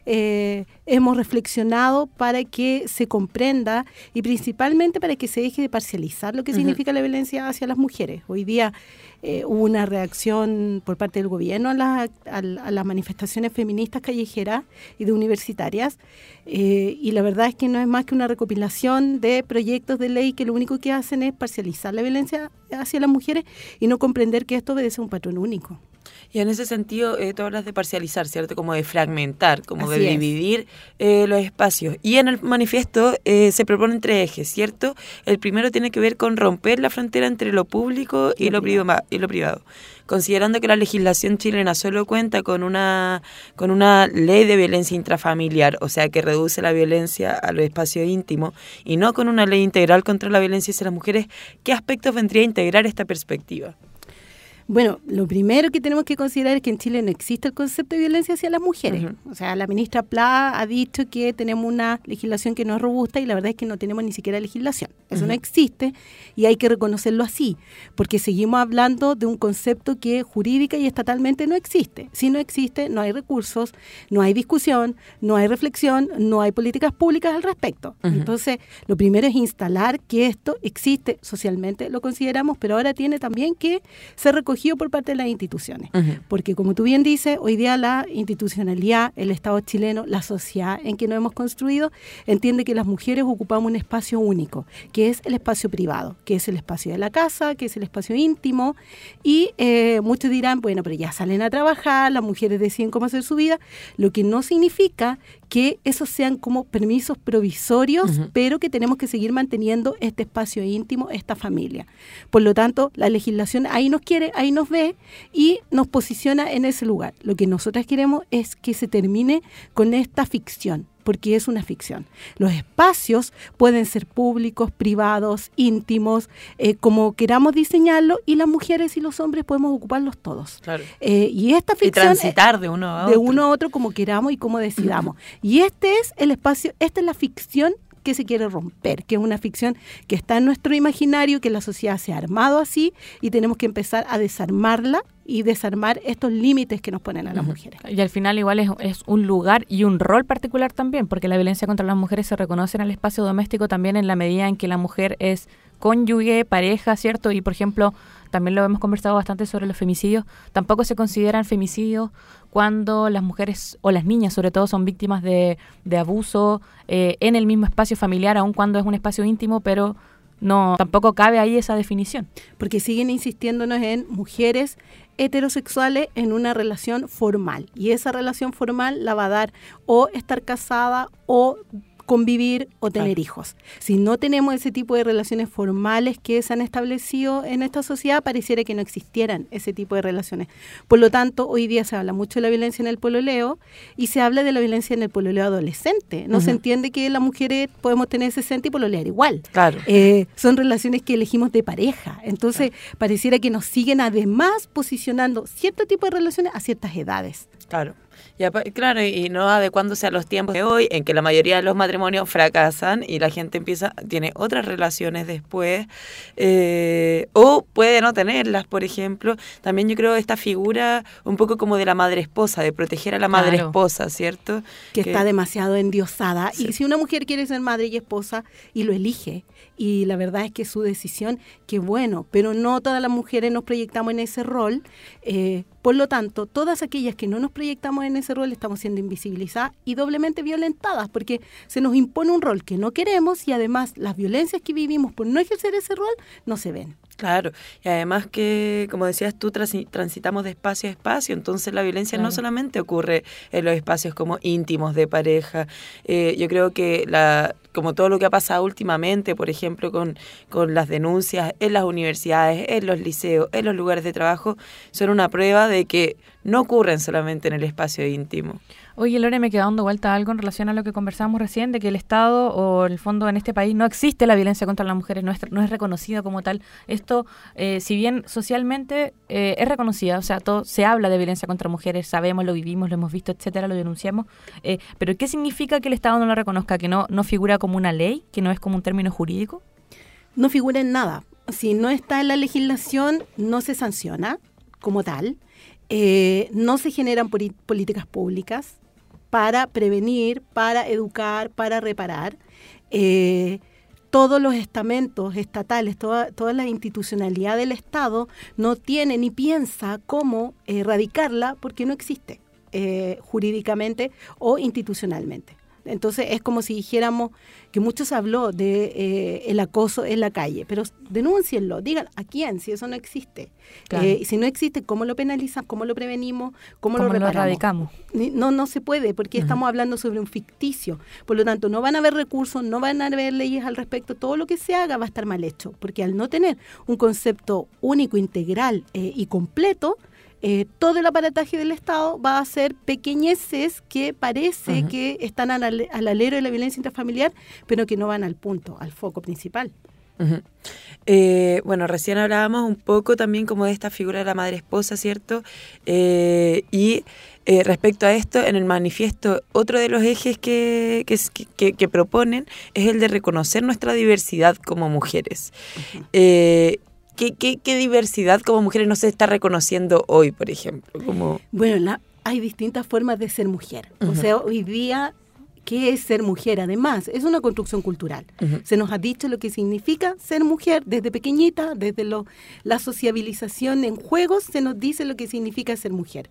eh, hemos reflexionado para que se comprenda y principalmente para que se deje de parcializar lo que uh-huh. significa la violencia hacia las mujeres. Hoy día eh, hubo una reacción por parte del gobierno a, la, a, a las manifestaciones feministas callejeras y de universitarias eh, y la verdad es que no es más que una recopilación de proyectos de ley que lo único que hacen es parcializar la violencia hacia las mujeres y no comprender que esto obedece a un patrón único. Y en ese sentido, eh, tú hablas de parcializar, ¿cierto? Como de fragmentar, como Así de es. dividir eh, los espacios. Y en el manifiesto eh, se proponen tres ejes, ¿cierto? El primero tiene que ver con romper la frontera entre lo público y, y, lo, privado, y lo privado. Considerando que la legislación chilena solo cuenta con una, con una ley de violencia intrafamiliar, o sea, que reduce la violencia a los espacios íntimos, y no con una ley integral contra la violencia hacia las mujeres, ¿qué aspectos vendría a integrar esta perspectiva? Bueno, lo primero que tenemos que considerar es que en Chile no existe el concepto de violencia hacia las mujeres. Uh-huh. O sea, la ministra Pla ha dicho que tenemos una legislación que no es robusta y la verdad es que no tenemos ni siquiera legislación. Eso uh-huh. no existe y hay que reconocerlo así, porque seguimos hablando de un concepto que jurídica y estatalmente no existe. Si no existe, no hay recursos, no hay discusión, no hay reflexión, no hay políticas públicas al respecto. Uh-huh. Entonces, lo primero es instalar que esto existe socialmente, lo consideramos, pero ahora tiene también que ser recogido recogido por parte de las instituciones. Uh-huh. Porque como tú bien dices, hoy día la institucionalidad, el Estado chileno, la sociedad en que nos hemos construido, entiende que las mujeres ocupamos un espacio único, que es el espacio privado, que es el espacio de la casa, que es el espacio íntimo, y eh, muchos dirán, bueno, pero ya salen a trabajar, las mujeres deciden cómo hacer su vida, lo que no significa que esos sean como permisos provisorios, uh-huh. pero que tenemos que seguir manteniendo este espacio íntimo, esta familia. Por lo tanto, la legislación ahí nos quiere, ahí nos ve y nos posiciona en ese lugar. Lo que nosotras queremos es que se termine con esta ficción, porque es una ficción. Los espacios pueden ser públicos, privados, íntimos, eh, como queramos diseñarlo, y las mujeres y los hombres podemos ocuparlos todos. Claro. Eh, y esta ficción... Y transitar de uno a otro. De uno a otro como queramos y como decidamos. Y este es el espacio, esta es la ficción que se quiere romper, que es una ficción que está en nuestro imaginario, que la sociedad se ha armado así, y tenemos que empezar a desarmarla y desarmar estos límites que nos ponen a las uh-huh. mujeres. Y al final igual es, es un lugar y un rol particular también, porque la violencia contra las mujeres se reconoce en el espacio doméstico también en la medida en que la mujer es cónyuge, pareja, ¿cierto? Y por ejemplo, también lo hemos conversado bastante sobre los femicidios, tampoco se consideran femicidios cuando las mujeres o las niñas sobre todo son víctimas de, de abuso eh, en el mismo espacio familiar, aun cuando es un espacio íntimo, pero no, tampoco cabe ahí esa definición. Porque siguen insistiéndonos en mujeres heterosexuales en una relación formal, y esa relación formal la va a dar o estar casada o convivir o tener claro. hijos. Si no tenemos ese tipo de relaciones formales que se han establecido en esta sociedad, pareciera que no existieran ese tipo de relaciones. Por lo tanto, hoy día se habla mucho de la violencia en el pololeo y se habla de la violencia en el pololeo adolescente. No uh-huh. se entiende que las mujeres podemos tener sesenta y pololear igual. Claro. Eh, son relaciones que elegimos de pareja. Entonces, claro. pareciera que nos siguen además posicionando cierto tipo de relaciones a ciertas edades. Claro. Y, claro, y no adecuándose a los tiempos de hoy, en que la mayoría de los matrimonios fracasan y la gente empieza, tiene otras relaciones después, eh, o puede no tenerlas, por ejemplo. También yo creo esta figura un poco como de la madre esposa, de proteger a la madre claro. esposa, ¿cierto? Que, que está demasiado endiosada. Sí. Y si una mujer quiere ser madre y esposa y lo elige, y la verdad es que es su decisión, qué bueno, pero no todas las mujeres nos proyectamos en ese rol. Eh, por lo tanto, todas aquellas que no nos proyectamos en ese rol estamos siendo invisibilizadas y doblemente violentadas, porque se nos impone un rol que no queremos y además las violencias que vivimos por no ejercer ese rol no se ven. Claro, y además que, como decías tú, trans- transitamos de espacio a espacio, entonces la violencia claro. no solamente ocurre en los espacios como íntimos de pareja. Eh, yo creo que la como todo lo que ha pasado últimamente, por ejemplo, con, con las denuncias en las universidades, en los liceos, en los lugares de trabajo, son una prueba de que no ocurren solamente en el espacio íntimo. Oye, Lore, me queda dando vuelta algo en relación a lo que conversábamos recién, de que el Estado o el fondo en este país no existe la violencia contra las mujeres, no es, no es reconocida como tal. Esto, eh, si bien socialmente eh, es reconocida, o sea, todo se habla de violencia contra mujeres, sabemos, lo vivimos, lo hemos visto, etcétera, lo denunciamos, eh, pero ¿qué significa que el Estado no lo reconozca, que no, no figura como una ley, que no es como un término jurídico? No figura en nada. Si no está en la legislación, no se sanciona como tal, eh, no se generan poli- políticas públicas para prevenir, para educar, para reparar. Eh, todos los estamentos estatales, toda, toda la institucionalidad del Estado no tiene ni piensa cómo erradicarla porque no existe eh, jurídicamente o institucionalmente. Entonces es como si dijéramos que mucho se habló de eh, el acoso en la calle, pero denúncienlo, digan a quién, si eso no existe. Claro. Eh, y si no existe, ¿cómo lo penalizamos? ¿Cómo lo prevenimos? ¿Cómo, ¿Cómo lo reparamos? Lo erradicamos? No, no se puede, porque uh-huh. estamos hablando sobre un ficticio. Por lo tanto, no van a haber recursos, no van a haber leyes al respecto. Todo lo que se haga va a estar mal hecho, porque al no tener un concepto único, integral eh, y completo, Eh, todo el aparataje del Estado va a ser pequeñeces que parece uh-huh. que están al, al alero de la violencia intrafamiliar, pero que no van al punto, al foco principal. Uh-huh. Eh, bueno, recién hablábamos un poco también como de esta figura de la madre esposa, ¿cierto? Eh, y eh, respecto a esto, en el manifiesto, otro de los ejes que, que, que, que proponen es el de reconocer nuestra diversidad como mujeres. Uh-huh. Eh, ¿Qué, qué, ¿Qué diversidad como mujeres no se está reconociendo hoy, por ejemplo? Como... Bueno, la, hay distintas formas de ser mujer. Uh-huh. O sea, hoy día qué es ser mujer. Además, es una construcción cultural. Ujú. Se nos ha dicho lo que significa ser mujer desde pequeñita, desde lo, la sociabilización en juegos, se nos dice lo que significa ser mujer.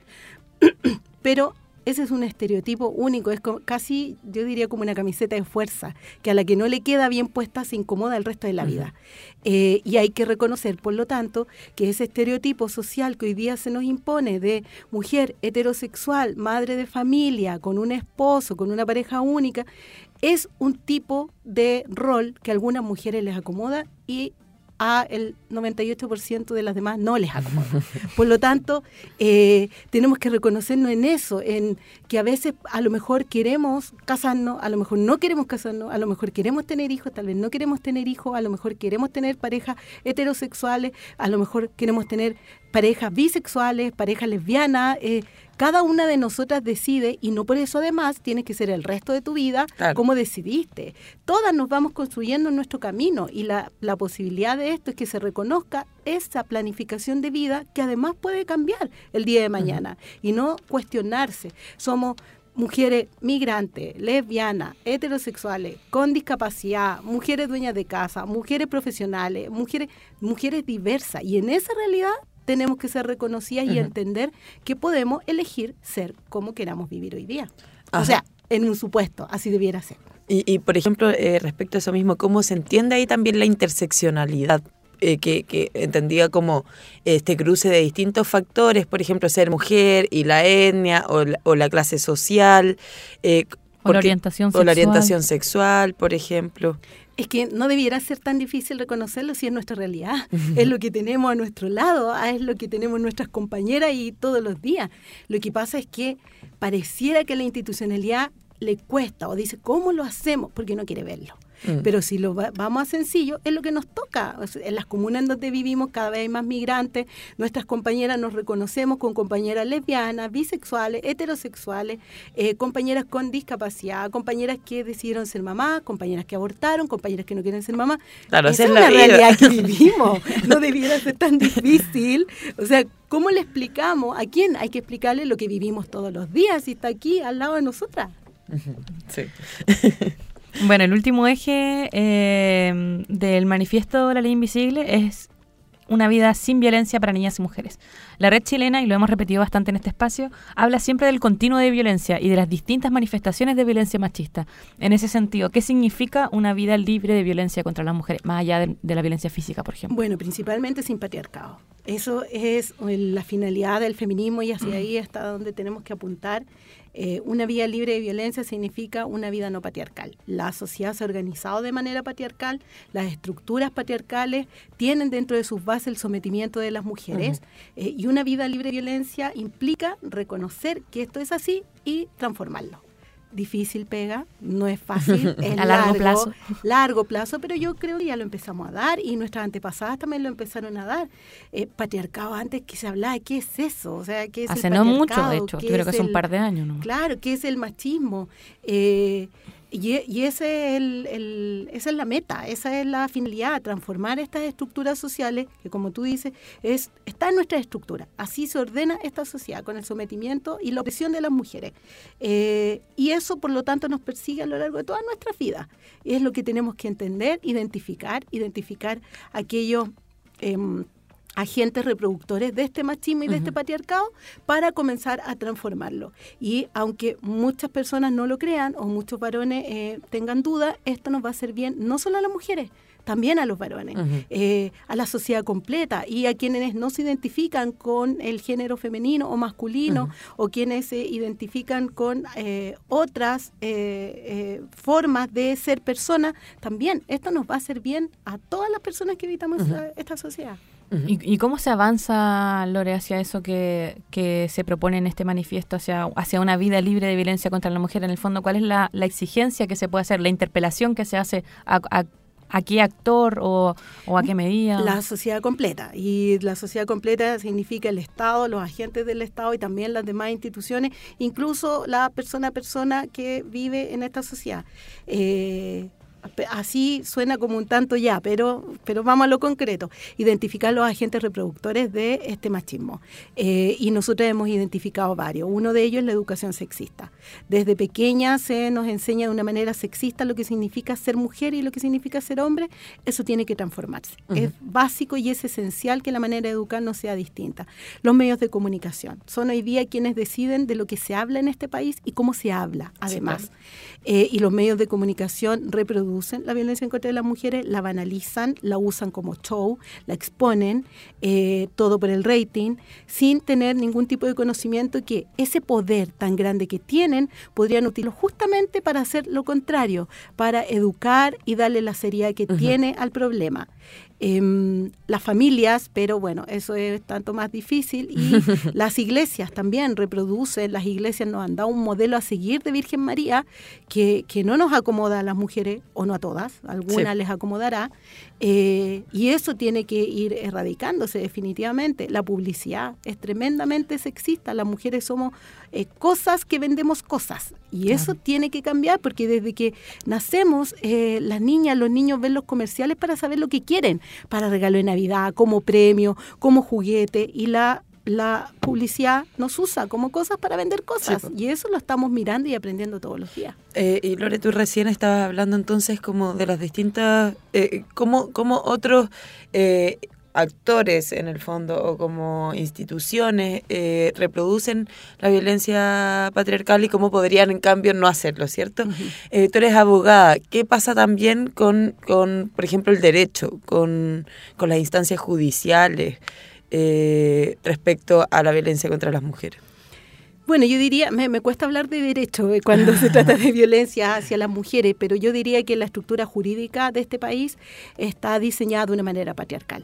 Pero ese es un estereotipo único, es como, casi, yo diría, como una camiseta de fuerza, que a la que no le queda bien puesta se incomoda el resto de la vida. Eh, y hay que reconocer, por lo tanto, que ese estereotipo social que hoy día se nos impone de mujer heterosexual, madre de familia, con un esposo, con una pareja única, es un tipo de rol que a algunas mujeres les acomoda y a el noventa y ocho por ciento de las demás no les acomoda. Por lo tanto, eh, tenemos que reconocernos en eso, en que a veces a lo mejor queremos casarnos, a lo mejor no queremos casarnos, a lo mejor queremos tener hijos, tal vez no queremos tener hijos, a lo mejor queremos tener parejas heterosexuales, a lo mejor queremos tener parejas bisexuales, parejas lesbianas. Eh, cada una de nosotras decide, y no por eso además tienes que ser el resto de tu vida Claro. como decidiste. Todas nos vamos construyendo en nuestro camino, y la, la posibilidad de esto es que se reconozca esa planificación de vida que además puede cambiar el día de mañana, uh-huh. y no cuestionarse. Somos mujeres migrantes, lesbianas, heterosexuales, con discapacidad, mujeres dueñas de casa, mujeres profesionales, mujeres, mujeres diversas, y en esa realidad tenemos que ser reconocidas uh-huh. y entender que podemos elegir ser como queramos vivir hoy día. Ajá. O sea, en un supuesto, así debiera ser. Y, y por ejemplo, eh, respecto a eso mismo, ¿cómo se entiende ahí también la interseccionalidad? Eh, que, que entendía como este cruce de distintos factores, por ejemplo, ser mujer y la etnia o la, o la clase social. Eh, o porque, la orientación o sexual. O la orientación sexual, por ejemplo. Es que no debiera ser tan difícil reconocerlo si es nuestra realidad. Es lo que tenemos a nuestro lado, es lo que tenemos nuestras compañeras y todos los días. Lo que pasa es que pareciera que la institucionalidad le cuesta o dice, ¿cómo lo hacemos? Porque no quiere verlo. Mm. Pero si lo va, vamos a sencillo, es lo que nos toca. O sea, en las comunas donde vivimos cada vez hay más migrantes, nuestras compañeras nos reconocemos con compañeras lesbianas, bisexuales, heterosexuales, eh, compañeras con discapacidad, compañeras que decidieron ser mamás, compañeras que abortaron, compañeras que no quieren ser mamás. Claro, esa es es la, la vida. realidad que vivimos. No debiera ser tan difícil. O sea, ¿cómo le explicamos? ¿A quién hay que explicarle lo que vivimos todos los días si está aquí al lado de nosotras? Sí. Bueno, el último eje eh, del manifiesto La Ley Invisible es una vida sin violencia para niñas y mujeres. La red chilena, y lo hemos repetido bastante en este espacio, habla siempre del continuo de violencia y de las distintas manifestaciones de violencia machista. En ese sentido, ¿qué significa una vida libre de violencia contra las mujeres, más allá de, de la violencia física, por ejemplo? Bueno, principalmente sin patriarcado. Eso es la finalidad del feminismo y hacia ahí está donde tenemos que apuntar. Eh, una vida libre de violencia significa una vida no patriarcal. La sociedad se ha organizado de manera patriarcal, las estructuras patriarcales tienen dentro de sus bases el sometimiento de las mujeres, uh-huh. eh, y una vida libre de violencia implica reconocer que esto es así y transformarlo. Difícil pega, no es fácil, es a largo, largo plazo. largo plazo, pero yo creo que ya lo empezamos a dar y nuestras antepasadas también lo empezaron a dar. Eh, patriarcado, antes que se hablaba, ¿qué es eso? O sea, ¿qué es Hace el no patriarcado? mucho, de hecho, yo creo que hace el, un par de años. ¿No? Claro, ¿qué es el machismo? Eh, y, y ese es el, el, esa es la meta, esa es la finalidad, transformar estas estructuras sociales, que como tú dices, es está en nuestra estructura. Así se ordena esta sociedad, con el sometimiento y la opresión de las mujeres. Eh, y eso, por lo tanto, nos persigue a lo largo de toda nuestra vida. Es lo que tenemos que entender, identificar, identificar aquellos eh, agentes reproductores de este machismo y de uh-huh. este patriarcado para comenzar a transformarlo. Y aunque muchas personas no lo crean o muchos varones eh, tengan dudas, esto nos va a hacer bien no solo a las mujeres, también a los varones, uh-huh. eh, a la sociedad completa y a quienes no se identifican con el género femenino o masculino, uh-huh. o quienes se identifican con eh, otras eh, eh, formas de ser persona, también esto nos va a hacer bien a todas las personas que habitamos uh-huh. esta sociedad. ¿Y, ¿Y cómo se avanza, Lore, hacia eso que, que se propone en este manifiesto, hacia, hacia una vida libre de violencia contra la mujer? En el fondo, ¿cuál es la, la exigencia que se puede hacer, la interpelación que se hace a, a, a qué actor o, o a qué medida? La sociedad completa. Y la sociedad completa significa el Estado, los agentes del Estado y también las demás instituciones, incluso la persona a persona que vive en esta sociedad. Eh, así suena como un tanto ya, pero, pero vamos a lo concreto, identificar los agentes reproductores de este machismo. Eh, y nosotros hemos identificado varios. Uno de ellos es la educación sexista. Desde pequeña se nos enseña de una manera sexista lo que significa ser mujer y lo que significa ser hombre. Eso tiene que transformarse. Uh-huh. Es básico y es esencial que la manera de educar no sea distinta. Los medios de comunicación son hoy día quienes deciden de lo que se habla en este país y cómo se habla, además. Sí, claro. eh, y los medios de comunicación reproducen la violencia en contra de las mujeres, la banalizan, la usan como show, la exponen, eh, todo por el rating, sin tener ningún tipo de conocimiento que ese poder tan grande que tienen podrían utilizarlo justamente para hacer lo contrario, para educar y darle la seriedad que uh-huh. tiene al problema. Eh, las familias, pero bueno, eso es tanto más difícil, y las iglesias también reproducen, las iglesias nos han dado un modelo a seguir de Virgen María que, que no nos acomoda a las mujeres, o no a todas, algunas sí. les acomodará, eh, y eso tiene que ir erradicándose definitivamente. La publicidad es tremendamente sexista, las mujeres somos eh, cosas que vendemos cosas, y claro. eso tiene que cambiar, porque desde que nacemos, eh, las niñas, los niños ven los comerciales para saber lo que quieren, para regalo de Navidad, como premio, como juguete, y la, la publicidad nos usa como cosas para vender cosas, sí, y eso lo estamos mirando y aprendiendo todos los días. Eh, y Lore, tú recién estabas hablando entonces como de las distintas, eh, como, como otros eh, actores en el fondo o como instituciones eh, reproducen la violencia patriarcal y cómo podrían en cambio no hacerlo, ¿cierto? Uh-huh. Eh, tú eres abogada, ¿qué pasa también con, con por ejemplo, el derecho, con, con las instancias judiciales eh, respecto a la violencia contra las mujeres? Bueno, yo diría, me, me cuesta hablar de derecho cuando se trata de violencia hacia las mujeres, pero yo diría que la estructura jurídica de este país está diseñada de una manera patriarcal.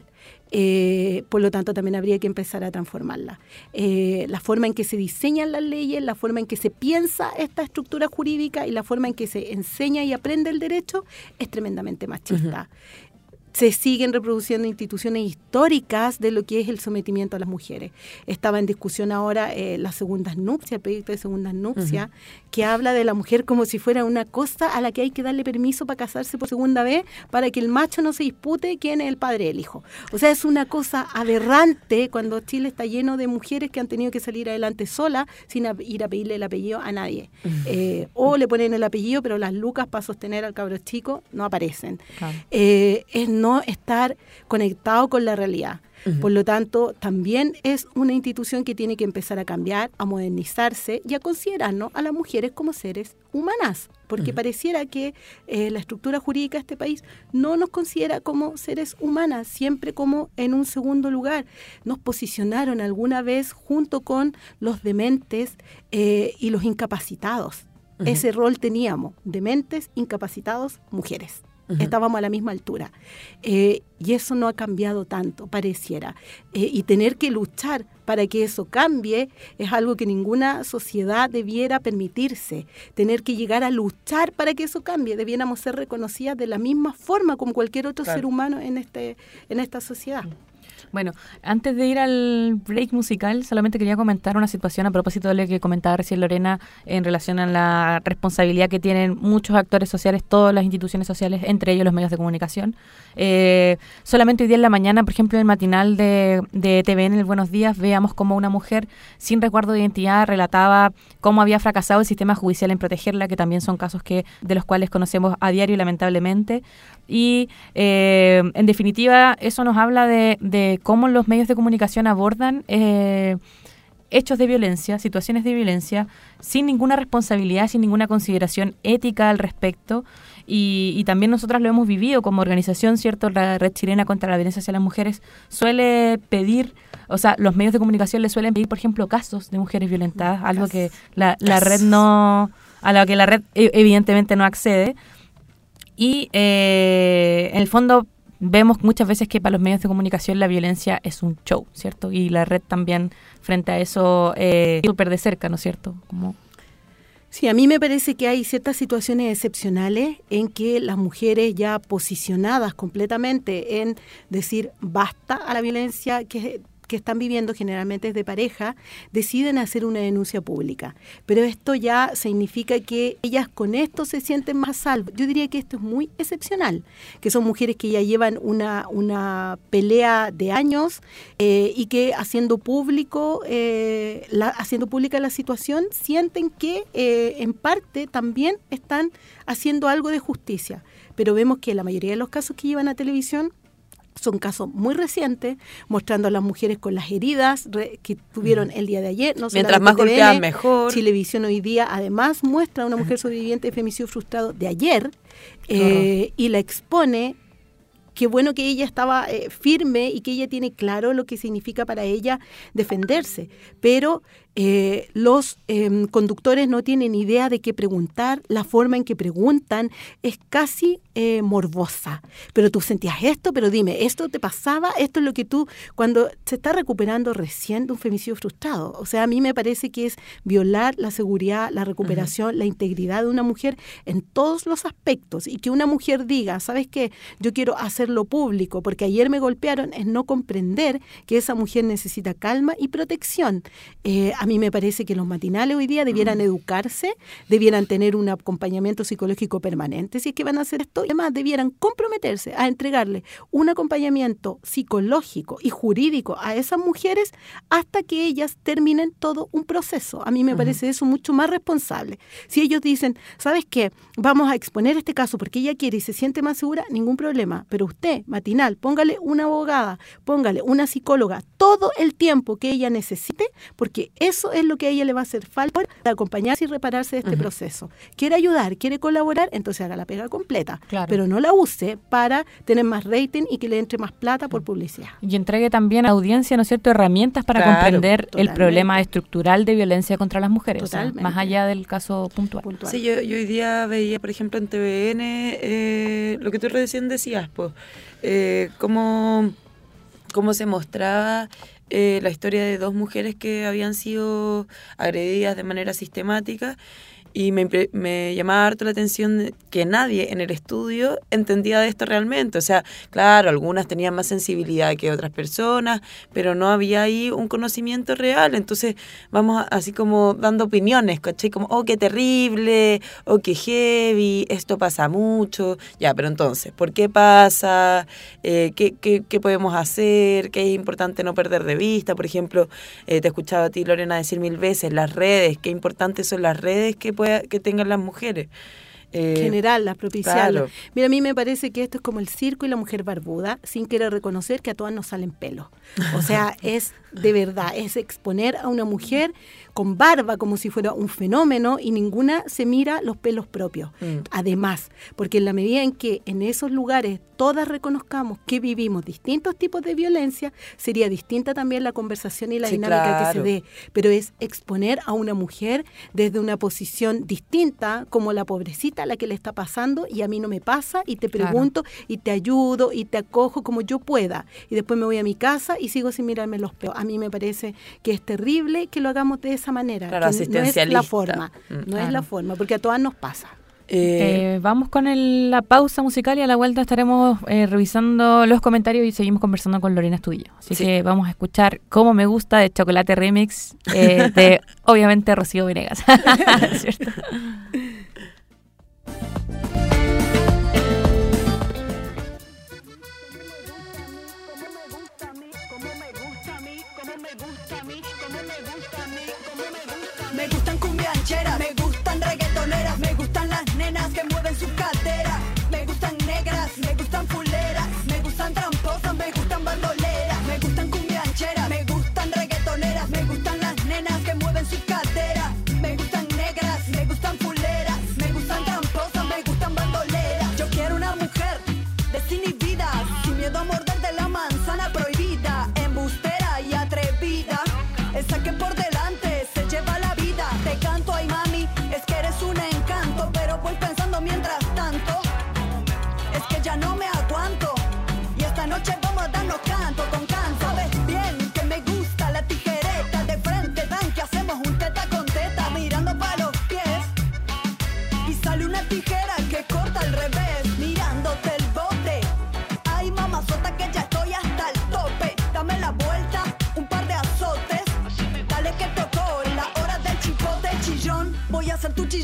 Eh, por lo tanto, también habría que empezar a transformarla. Eh, la forma en que se diseñan las leyes, la forma en que se piensa esta estructura jurídica y la forma en que se enseña y aprende el derecho es tremendamente machista. Uh-huh. Se siguen reproduciendo instituciones históricas de lo que es el sometimiento a las mujeres. Estaba en discusión ahora eh, las segundas nupcias, el proyecto de segundas nupcias, uh-huh. que habla de la mujer como si fuera una cosa a la que hay que darle permiso para casarse por segunda vez, para que el macho no se dispute quién es el padre del hijo. O sea, es una cosa aberrante cuando Chile está lleno de mujeres que han tenido que salir adelante solas sin a, ir a pedirle el apellido a nadie. Uh-huh. Eh, o le ponen el apellido, pero las lucas para sostener al cabro chico no aparecen. Claro. Eh, es no estar conectado con la realidad. Uh-huh. Por lo tanto, también es una institución que tiene que empezar a cambiar, a modernizarse y a considerarnos a las mujeres como seres humanas, porque uh-huh. pareciera que eh, la estructura jurídica de este país no nos considera como seres humanas, siempre como en un segundo lugar. Nos posicionaron alguna vez junto con los dementes eh, y los incapacitados. Uh-huh. Ese rol teníamos, dementes, incapacitados, mujeres. Uh-huh. Estábamos a la misma altura. Eh, y eso no ha cambiado tanto, pareciera. Eh, y tener que luchar para que eso cambie es algo que ninguna sociedad debiera permitirse. Tener que llegar a luchar para que eso cambie. Debiéramos ser reconocidas de la misma forma como cualquier otro claro. ser humano en, este, en esta sociedad. Bueno, antes de ir al break musical, solamente quería comentar una situación a propósito de lo que comentaba recién Lorena en relación a la responsabilidad que tienen muchos actores sociales, todas las instituciones sociales, entre ellos los medios de comunicación. Eh, solamente hoy día en la mañana, por ejemplo, en el matinal de, de T V N, el Buenos Días, veíamos cómo una mujer sin resguardo de identidad relataba cómo había fracasado el sistema judicial en protegerla, que también son casos que de los cuales conocemos a diario, lamentablemente. Y, eh, en definitiva, eso nos habla de, de cómo los medios de comunicación abordan eh, hechos de violencia, situaciones de violencia, sin ninguna responsabilidad, sin ninguna consideración ética al respecto. Y, y también nosotras lo hemos vivido como organización, ¿cierto? La Red Chilena contra la Violencia hacia las Mujeres suele pedir, o sea, los medios de comunicación le suelen pedir, por ejemplo, casos de mujeres violentadas, algo que la, la red no, a lo que la red evidentemente no accede. Y eh, en el fondo vemos muchas veces que para los medios de comunicación la violencia es un show, ¿cierto? Y la red también frente a eso eh, súper de cerca, ¿no es cierto? Como... Sí, a mí me parece que hay ciertas situaciones excepcionales en que las mujeres ya posicionadas completamente en decir basta a la violencia que que están viviendo, generalmente es de pareja, deciden hacer una denuncia pública. Pero esto ya significa que ellas con esto se sienten más salvas. Yo diría que esto es muy excepcional, que son mujeres que ya llevan una, una pelea de años eh, y que haciendo público, eh, la, haciendo pública la situación, sienten que eh, en parte también están haciendo algo de justicia. Pero vemos que la mayoría de los casos que llevan a televisión son casos muy recientes, mostrando a las mujeres con las heridas re, que tuvieron el día de ayer. No Mientras más golpeadas, mejor. Chilevisión hoy día además muestra a una mujer sobreviviente de femicidio frustrado de ayer eh, y la expone. Qué bueno que ella estaba eh, firme y que ella tiene claro lo que significa para ella defenderse, pero eh, los eh, conductores no tienen idea de qué preguntar, la forma en que preguntan es casi eh, morbosa. Pero tú sentías esto, pero dime, ¿esto te pasaba? Esto es lo que tú, cuando se está recuperando recién de un femicidio frustrado. O sea, a mí me parece que es violar la seguridad, la recuperación, uh-huh. la integridad de una mujer en todos los aspectos. Y que una mujer diga, ¿sabes qué? Yo quiero hacerlo público porque ayer me golpearon, es no comprender que esa mujer necesita calma y protección. Eh, a mí me parece que los matinales hoy día debieran educarse, debieran tener un acompañamiento psicológico permanente, si es que van a hacer esto, y además debieran comprometerse a entregarle un acompañamiento psicológico y jurídico a esas mujeres hasta que ellas terminen todo un proceso. A mí me uh-huh. parece eso mucho más responsable. Si ellos dicen, ¿sabes qué? Vamos a exponer este caso porque ella quiere y se siente más segura, ningún problema, pero usted, matinal, póngale una abogada, póngale una psicóloga, todo el tiempo que ella necesite, porque eso es lo que a ella le va a hacer falta para acompañarse y repararse de este uh-huh. proceso. Quiere ayudar, quiere colaborar, entonces haga la pega completa, claro. pero no la use para tener más rating y que le entre más plata por publicidad. Y entregue también a la audiencia, ¿no es cierto?, herramientas para claro, comprender totalmente. El problema estructural de violencia contra las mujeres, o sea, más allá del caso puntual. puntual. Sí, yo, yo hoy día veía, por ejemplo, en T V N, eh, lo que tú recién decías, pues, eh, cómo, cómo se mostraba eh, la historia de dos mujeres que habían sido agredidas de manera sistemática. Y me, me llamaba harto la atención que nadie en el estudio entendía de esto realmente. O sea, claro, algunas tenían más sensibilidad que otras personas, pero no había ahí un conocimiento real. Entonces vamos así como dando opiniones, ¿cachai? Como, oh, qué terrible, oh, qué heavy, esto pasa mucho. Ya, pero entonces, ¿por qué pasa? Eh, ¿qué, qué, ¿Qué podemos hacer? ¿Qué es importante no perder de vista? Por ejemplo, eh, te he escuchado a ti, Lorena, decir mil veces, las redes, qué importantes son las redes que pueda, que tengan las mujeres. Eh, general, las propiciales. Claro. Mira, a mí me parece que esto es como el circo y la mujer barbuda, sin querer reconocer que a todas nos salen pelos. O sea, es de verdad, es exponer a una mujer con barba como si fuera un fenómeno y ninguna se mira los pelos propios. Mm. Además, porque en la medida en que en esos lugares todas reconozcamos que vivimos distintos tipos de violencia, sería distinta también la conversación y la sí, dinámica claro. que se dé. Pero es exponer a una mujer desde una posición distinta, como la pobrecita a la que le está pasando y a mí no me pasa y te pregunto claro. y te ayudo y te acojo como yo pueda. Y después me voy a mi casa y sigo sin mirarme los pelos. A mí me parece que es terrible que lo hagamos de esa manera. Claro, que no es la forma, mm, no claro. es la forma, porque a todas nos pasa. Eh, eh, vamos con el, la pausa musical y a la vuelta estaremos eh, revisando los comentarios y seguimos conversando con Lorena Estudillo. Así sí. que vamos a escuchar Cómo me gusta de Chocolate Remix eh, de obviamente Rocío Venegas. ¿Cierto? Me gustan cumbiancheras, me gustan reggaetoneras, me gustan las nenas que mueven sus caderas, me gustan negras, me gustan fuleras, me gustan tramposas, me gustan bandoleras, me gustan cumbiancheras, me gustan reggaetoneras, me gustan las nenas que mueven sus caderas, me gustan negras, me gustan fuleras, me gustan tramposas, me gustan bandoleras. Yo quiero una mujer desinhibida, sin miedo a morder de la manzana prohibida, embustera y atrevida, esa que por delante se lleva la vida. Te canto, ay mami, es que eres un encanto, pero voy pensando mientras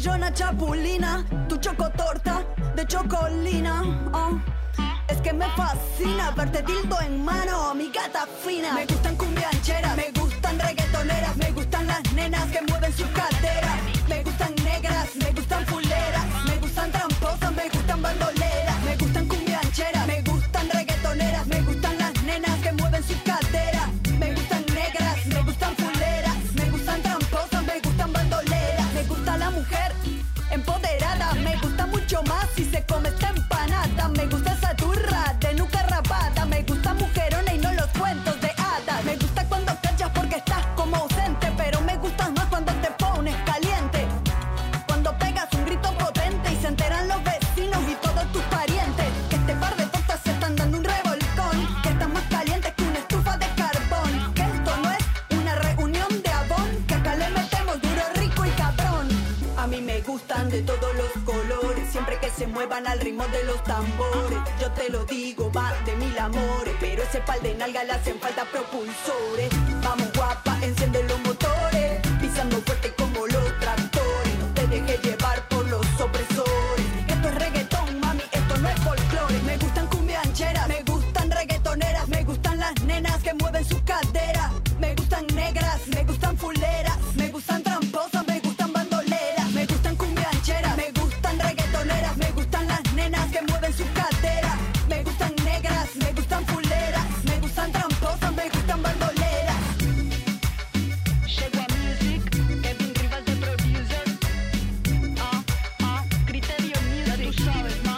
chillona chapulina, tu chocotorta de chocolina. Oh. Es que me fascina verte tildo en mano, mi gata fina. Me gustan cumbiancheras, me gustan reggaetoneras, me gustan las nenas que mueven sus caderas. Me gustan negras, me gustan fuleras, me gustan tramposas, me gustan bandoleras. Me gustan cumbiancheras, me gustan reggaetoneras, me gustan las nenas que mueven sus caderas. Me gustan negras, me gustan fuleras, me gustan tramposas, me gustan bandoleras. Me gusta la mujer empoderada, me gusta mucho más si se come esta empanada. Me gusta esa turra de nuca rapada, me gusta mujerona y no los cuentos de hadas. Me gusta cuando callas porque estás como ausente, pero me gustas más cuando te pones caliente. Cuando pegas un grito potente y se enteran los vecinos y todos tus parientes que este par de tortas se están dando un revolcón, que están más calientes que una estufa de carbón. Que esto no es una reunión de Avon, que acá le metemos duro, rico y cabrón. A mí me gustan de todos los colores, siempre que se muevan al ritmo de los tambores. Yo te lo digo, va de mil amores, pero ese pal de nalga le hacen falta propulsores. Vamos guapa, enciende los motores, pisando fuerte como los tractores. No te dejes llevar por los opresores. Esto es reggaetón, mami, esto no es folclore. Me gustan cumbiancheras, me gustan reggaetoneras, me gustan las nenas que mueven sus caderas. Me gustan negras, me gustan fuleras, me gustan tramposas, me gustan bandoleras. Me gustan cumbiancheras, me gustan reggaetoneras, me gustan las nenas que mueven sus caderas. Me gustan negras, me gustan fuleras, me gustan tramposas, me gustan bandoleras. Llegó a Music, Kevin Rival de producer. Ah, ah, Criterio Music, tú sabes, ma.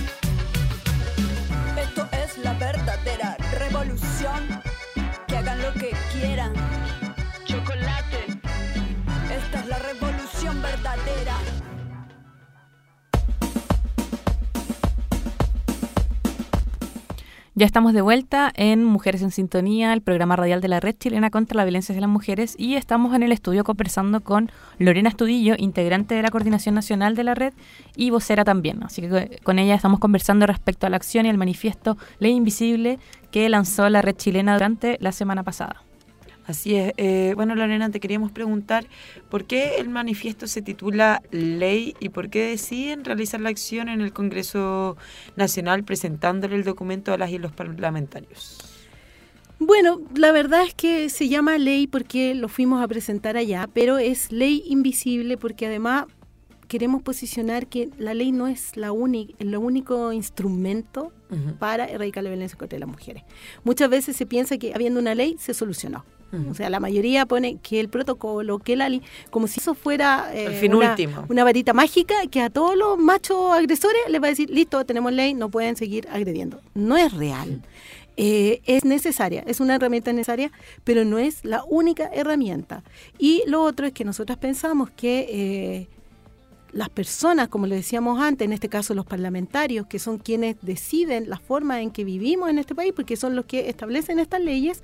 Esto es la verdadera revolución. Que hagan lo que quieran. Chocolate. Esta es la revolución verdadera. Ya estamos de vuelta en Mujeres en Sintonía, el programa radial de la Red Chilena contra la Violencia de las Mujeres, y estamos en el estudio conversando con Lorena Astudillo, integrante de la Coordinación Nacional de la Red y vocera también. Así que con ella estamos conversando respecto a la acción y al manifiesto Ley Invisible que lanzó la Red Chilena durante la semana pasada. Así es. Eh, bueno, Lorena, te queríamos preguntar por qué el manifiesto se titula Ley y por qué deciden realizar la acción en el Congreso Nacional presentándole el documento a las y los parlamentarios. Bueno, la verdad es que se llama ley porque lo fuimos a presentar allá, pero es ley invisible porque además queremos posicionar que la ley no es la única, el único instrumento uh-huh. para erradicar la violencia contra las mujeres. Muchas veces se piensa que habiendo una ley se solucionó. Uh-huh. O sea, la mayoría pone que el protocolo, que la ley, como si eso fuera eh, el fin una, último. una varita mágica que a todos los machos agresores les va a decir, listo, tenemos ley, no pueden seguir agrediendo. No es real. Eh, es necesaria, es una herramienta necesaria, pero no es la única herramienta. Y lo otro es que nosotros pensamos que eh, las personas, como le decíamos antes, en este caso los parlamentarios, que son quienes deciden la forma en que vivimos en este país, porque son los que establecen estas leyes,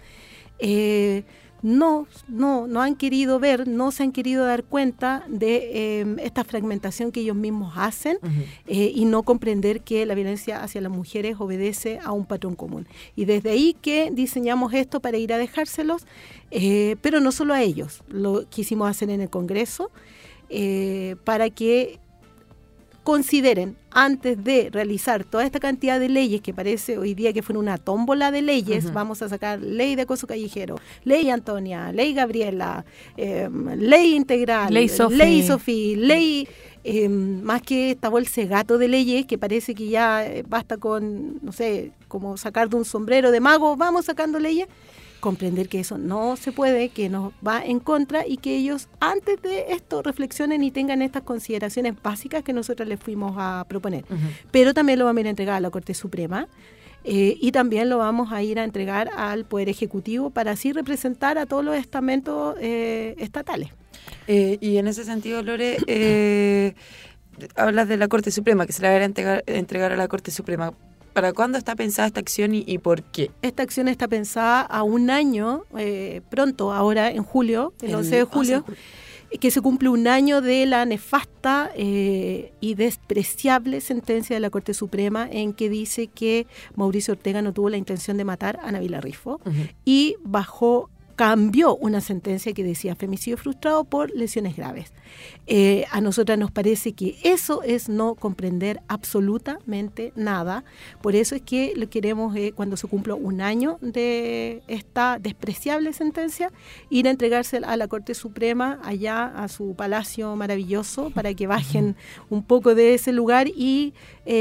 eh, no, no, no han querido ver, no se han querido dar cuenta de eh, esta fragmentación que ellos mismos hacen uh-huh. eh, y no comprender que la violencia hacia las mujeres obedece a un patrón común. Y desde ahí que diseñamos esto para ir a dejárselos, eh, pero no solo a ellos, lo quisimos hacer en el Congreso, eh, para que consideren, antes de realizar toda esta cantidad de leyes, que parece hoy día que fue una tómbola de leyes, uh-huh. vamos a sacar ley de acoso callejero, ley Antonia, ley Gabriela, eh, ley integral, ley Sofía, ley, Sofía, ley eh, más que esta bolsa de gato de leyes, que parece que ya basta con, no sé, como sacar de un sombrero de mago, vamos sacando leyes. Comprender que eso no se puede, que nos va en contra y que ellos antes de esto reflexionen y tengan estas consideraciones básicas que nosotros les fuimos a proponer. Uh-huh. Pero también lo vamos a ir a entregar a la Corte Suprema eh, y también lo vamos a ir a entregar al Poder Ejecutivo para así representar a todos los estamentos eh, estatales. Eh, y en ese sentido, Lore, eh, hablas de la Corte Suprema, que se la va a entregar, entregar a la Corte Suprema. ¿Para cuándo está pensada esta acción y, y por qué? Esta acción está pensada a un año, eh, pronto, ahora en julio, el, el once de julio, que se cumple un año de la nefasta eh, y despreciable sentencia de la Corte Suprema en que dice que Mauricio Ortega no tuvo la intención de matar a Nabila Rifo uh-huh. y bajó cambió una sentencia que decía femicidio frustrado por lesiones graves. Eh, a nosotras nos parece que eso es no comprender absolutamente nada. Por eso es que lo queremos, eh, cuando se cumpla un año de esta despreciable sentencia, ir a entregarse a la Corte Suprema, allá a su palacio maravilloso, para que bajen un poco de ese lugar y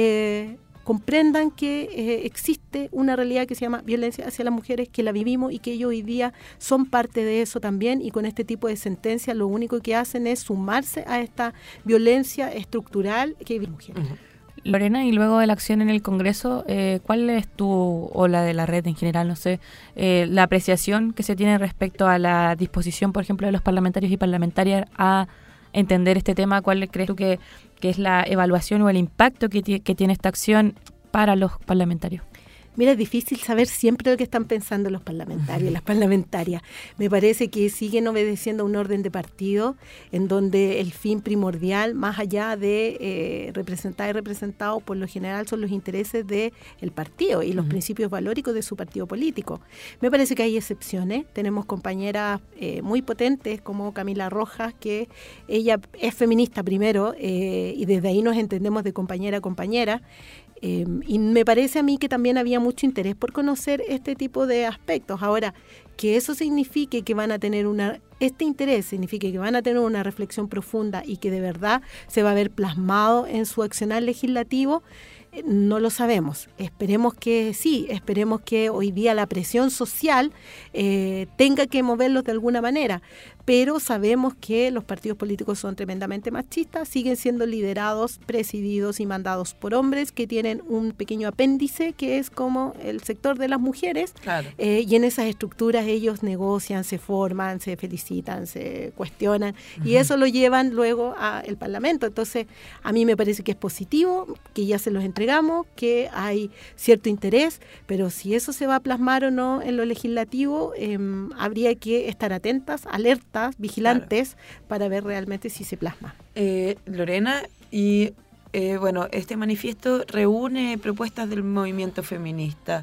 eh, comprendan que eh, existe una realidad que se llama violencia hacia las mujeres, que la vivimos y que ellos hoy día son parte de eso también, y con este tipo de sentencias lo único que hacen es sumarse a esta violencia estructural que viven mujeres. Uh-huh. Lorena, y luego de la acción en el Congreso, eh, ¿cuál es tu, o la de la red en general, no sé, eh, la apreciación que se tiene respecto a la disposición, por ejemplo, de los parlamentarios y parlamentarias a entender este tema? ¿Cuál crees tú que, que es la evaluación o el impacto que, t- que tiene esta acción para los parlamentarios? Mira, es difícil saber siempre lo que están pensando los parlamentarios, las parlamentarias. Me parece que siguen obedeciendo a un orden de partido en donde el fin primordial, más allá de eh, representar y representado, por lo general son los intereses del partido y los uh-huh. principios valóricos de su partido político. Me parece que hay excepciones. Tenemos compañeras eh, muy potentes como Camila Rojas, que ella es feminista primero eh, y desde ahí nos entendemos de compañera a compañera. Eh, y me parece a mí que también había mucho interés por conocer este tipo de aspectos. Ahora, que eso signifique que van a tener una, este interés significa que van a tener una reflexión profunda y que de verdad se va a ver plasmado en su accionar legislativo, eh, no lo sabemos. Esperemos que sí, esperemos que hoy día la presión social eh, tenga que moverlos de alguna manera. Pero sabemos que los partidos políticos son tremendamente machistas, siguen siendo liderados, presididos y mandados por hombres que tienen un pequeño apéndice que es como el sector de las mujeres. Claro. Eh, y en esas estructuras ellos negocian, se forman, se felicitan, se cuestionan uh-huh. y eso lo llevan luego al Parlamento. Entonces, a mí me parece que es positivo, que ya se los entregamos, que hay cierto interés, pero si eso se va a plasmar o no en lo legislativo, eh, habría que estar atentas, alertas, vigilantes, claro. para ver realmente si se plasma. Eh, Lorena, y eh, bueno, este manifiesto reúne propuestas del movimiento feminista.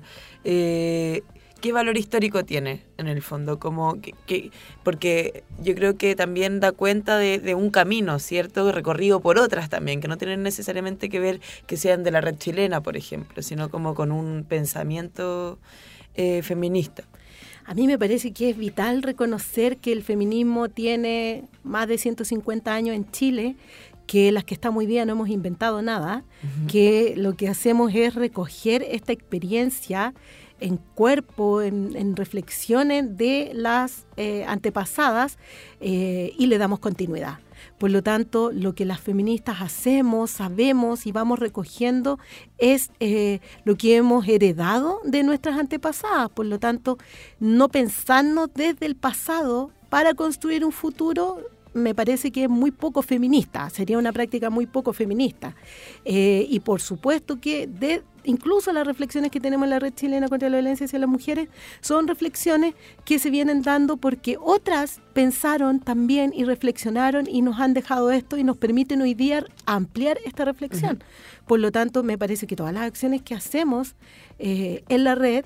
Eh, ¿Qué valor histórico tiene en el fondo? Como que, que, porque yo creo que también da cuenta de, de un camino, ¿cierto? Recorrido por otras también, que no tienen necesariamente que ver que sean de la red chilena, por ejemplo, sino como con un pensamiento eh, feminista. A mí me parece que es vital reconocer que el feminismo tiene más de ciento cincuenta años en Chile, que las que estamos hoy día no hemos inventado nada, uh-huh. que lo que hacemos es recoger esta experiencia en cuerpo, en, en reflexiones de las eh, antepasadas eh, y le damos continuidad. Por lo tanto, lo que las feministas hacemos, sabemos y vamos recogiendo es eh, lo que hemos heredado de nuestras antepasadas. Por lo tanto, no pensarnos desde el pasado para construir un futuro me parece que es muy poco feminista, sería una práctica muy poco feminista. Eh, y por supuesto que de, incluso las reflexiones que tenemos en la Red Chilena contra la Violencia hacia las Mujeres son reflexiones que se vienen dando porque otras pensaron también y reflexionaron y nos han dejado esto y nos permiten hoy día ampliar esta reflexión. Uh-huh. Por lo tanto, me parece que todas las acciones que hacemos eh, en la red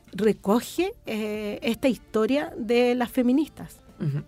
recoge eh, esta historia de las feministas. Uh-huh.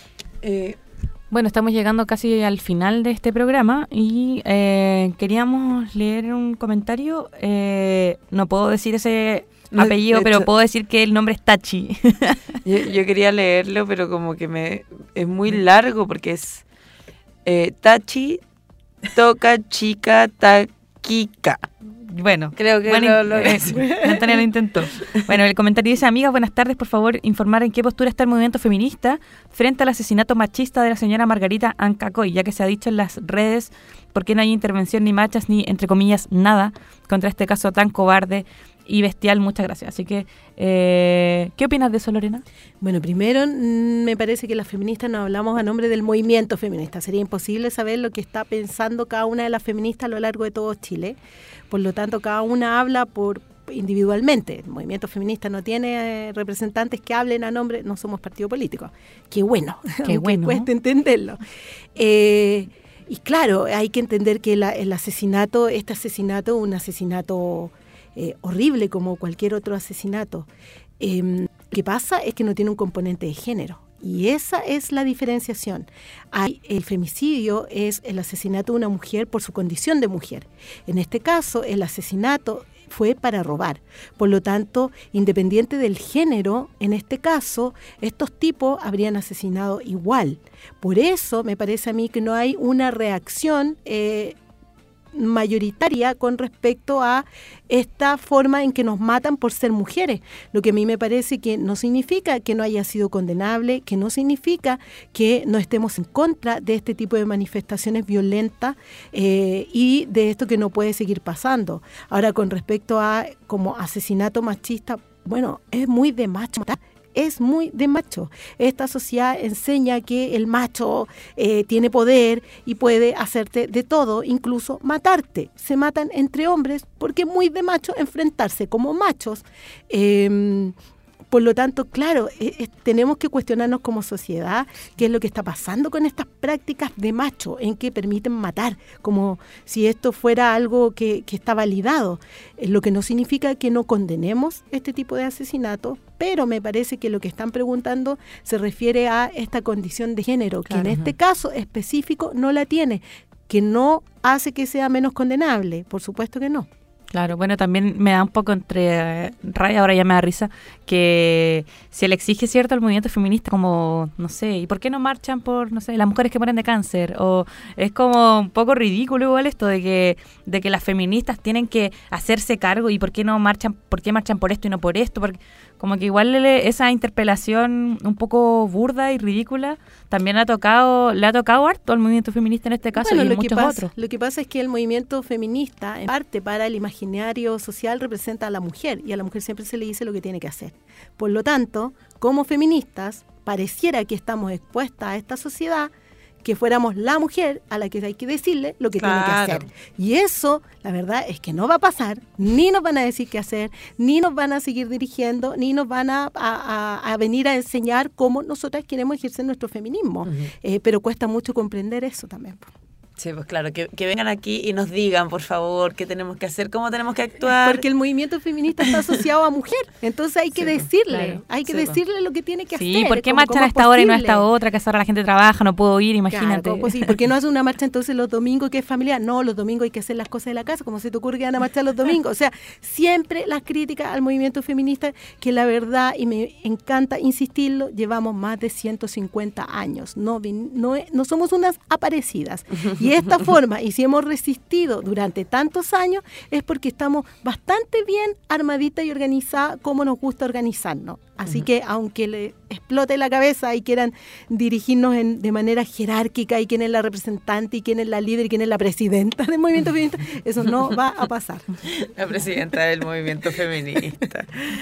Eh, Bueno, estamos llegando casi al final de este programa y eh, queríamos leer un comentario. Eh, no puedo decir ese no, apellido, pero puedo decir que el nombre es Tachi. yo, yo quería leerlo, pero como que me es muy largo porque es eh, Tachi, Toca, Chica, Taquica. Bueno, creo que bueno, lo, lo eh, Natalia lo intentó. Bueno, el comentario dice: amigas, buenas tardes, por favor, informar en qué postura está el movimiento feminista frente al asesinato machista de la señora Margarita Ancacoy, ya que se ha dicho en las redes por qué no hay intervención ni marchas ni, entre comillas, nada contra este caso tan cobarde y bestial. Muchas gracias. Así que, eh, ¿qué opinas de eso, Lorena? Bueno, primero, me parece que las feministas no hablamos a nombre del movimiento feminista. Sería imposible saber lo que está pensando cada una de las feministas a lo largo de todo Chile. Por lo tanto, cada una habla por individualmente. El movimiento feminista no tiene eh, representantes que hablen a nombre, no somos partido político. Qué bueno, qué bueno. Cuesta entenderlo. Eh, y claro, hay que entender que la, el asesinato, este asesinato, un asesinato eh, horrible como cualquier otro asesinato. Eh, Lo que pasa es que no tiene un componente de género. Y esa es la diferenciación. Hay, el femicidio es el asesinato de una mujer por su condición de mujer. En este caso, el asesinato fue para robar. Por lo tanto, independiente del género, en este caso, estos tipos habrían asesinado igual. Por eso me parece a mí que no hay una reacción eh, mayoritaria con respecto a esta forma en que nos matan por ser mujeres, lo que a mí me parece que no significa que no haya sido condenable, que no significa que no estemos en contra de este tipo de manifestaciones violentas eh, y de esto que no puede seguir pasando. Ahora, con respecto a como asesinato machista, bueno, es muy de macho matar. Es muy de macho. Esta sociedad enseña que el macho eh, tiene poder y puede hacerte de todo, incluso matarte. Se matan entre hombres porque es muy de macho enfrentarse como machos. Eh, Por lo tanto, claro, eh, eh, tenemos que cuestionarnos como sociedad qué es lo que está pasando con estas prácticas de macho en que permiten matar, como si esto fuera algo que, que está validado, eh, lo que no significa que no condenemos este tipo de asesinatos, pero me parece que lo que están preguntando se refiere a esta condición de género, claro, que en este caso específico no la tiene, que no hace que sea menos condenable, por supuesto que no. Claro, bueno, también me da un poco entre eh, raya, ahora ya me da risa, que se le exige cierto al movimiento feminista como, no sé, ¿y por qué no marchan por, no sé, las mujeres que mueren de cáncer? O es como un poco ridículo igual esto de que de que las feministas tienen que hacerse cargo y por qué no marchan, por qué marchan por esto y no por esto, porque como que igual le, esa interpelación un poco burda y ridícula también le ha tocado, le ha tocado harto al movimiento feminista en este caso, bueno, y en muchos pasa, otros. Lo que pasa es que el movimiento feminista, en parte para el imaginario social, representa a la mujer, y a la mujer siempre se le dice lo que tiene que hacer. Por lo tanto, como feministas, pareciera que estamos expuestas a esta sociedad, que fuéramos la mujer a la que hay que decirle lo que claro. tiene que hacer. Y eso, la verdad, es que no va a pasar, ni nos van a decir qué hacer, ni nos van a seguir dirigiendo, ni nos van a, a, a venir a enseñar cómo nosotras queremos ejercer nuestro feminismo. Uh-huh. Eh, pero cuesta mucho comprender eso también. Sí, pues claro, que, que vengan aquí y nos digan, por favor, qué tenemos que hacer, cómo tenemos que actuar. Porque el movimiento feminista está asociado a mujer, entonces hay que sí, decirle, claro. hay que sí, decirle lo que tiene que sí, hacer. Sí, ¿por qué marchan a esta hora y no a esta otra? Que a esa hora la gente trabaja, no puedo ir, imagínate. Claro, pues, sí, ¿por qué no hace una marcha entonces los domingos que es familiar? No, los domingos hay que hacer las cosas de la casa, como se te ocurre que van a marchar los domingos. O sea, siempre las críticas al movimiento feminista, que la verdad, y me encanta insistirlo, llevamos más de ciento cincuenta años, no, no, no somos unas aparecidas. Y esta forma, y si hemos resistido durante tantos años, es porque estamos bastante bien armaditas y organizadas como nos gusta organizarnos. Así uh-huh. que aunque le explote la cabeza y quieran dirigirnos en, de manera jerárquica y quién es la representante y quién es la líder y quién es la presidenta del movimiento feminista, eso no va a pasar. La presidenta del movimiento feminista.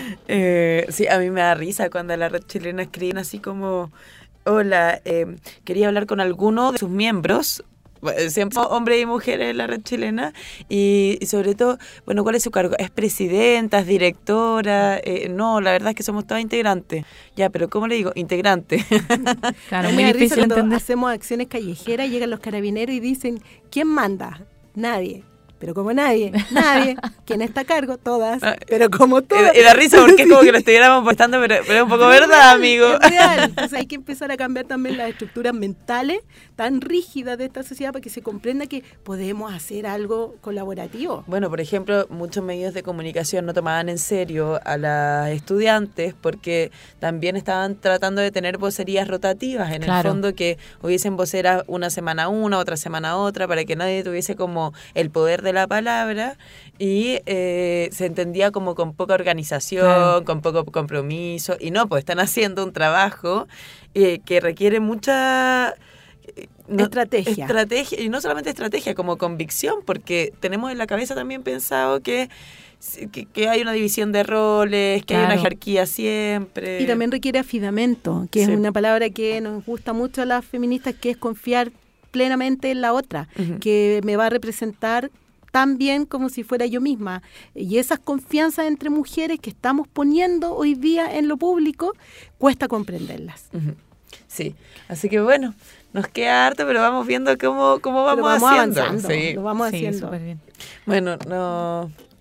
Eh, sí, a mí me da risa cuando la red chilena escriben así como, hola, eh, quería hablar con alguno de sus miembros, siempre hombres y mujeres en la red chilena, y, y sobre todo, bueno, ¿cuál es su cargo? ¿Es presidenta? ¿Es directora? Eh, no, la verdad es que somos todas integrantes. Ya, pero ¿cómo le digo? Integrante. Claro, muy difícil entender. Hacemos acciones callejeras, llegan los carabineros y dicen, ¿quién manda? Nadie. Pero como nadie, nadie, ¿quién está a cargo? Todas, pero como todas. Y da risa porque es como que lo estuviéramos postando, pero, pero es un poco verdad, real, amigo. Es real. Entonces hay que empezar a cambiar también las estructuras mentales tan rígidas de esta sociedad para que se comprenda que podemos hacer algo colaborativo. Bueno, por ejemplo, muchos medios de comunicación no tomaban en serio a las estudiantes porque también estaban tratando de tener vocerías rotativas, en claro. el fondo que hubiesen voceras una semana una, otra semana otra, para que nadie tuviese como el poder de la palabra, y eh, se entendía como con poca organización, claro. con poco compromiso, y no, pues están haciendo un trabajo eh, que requiere mucha eh, no, estrategia. estrategia, y no solamente estrategia, como convicción, porque tenemos en la cabeza también pensado que Que, que hay una división de roles, que claro. hay una jerarquía siempre. Y también requiere afidamento, que sí. es una palabra que nos gusta mucho a las feministas, que es confiar plenamente en la otra, uh-huh. que me va a representar tan bien como si fuera yo misma. Y esas confianzas entre mujeres que estamos poniendo hoy día en lo público, cuesta comprenderlas. Uh-huh. Sí, así que bueno, nos queda harto, pero vamos viendo cómo, cómo vamos, vamos haciendo. Avanzando, sí. Lo vamos sí, haciendo. Súper bien. Bueno, no...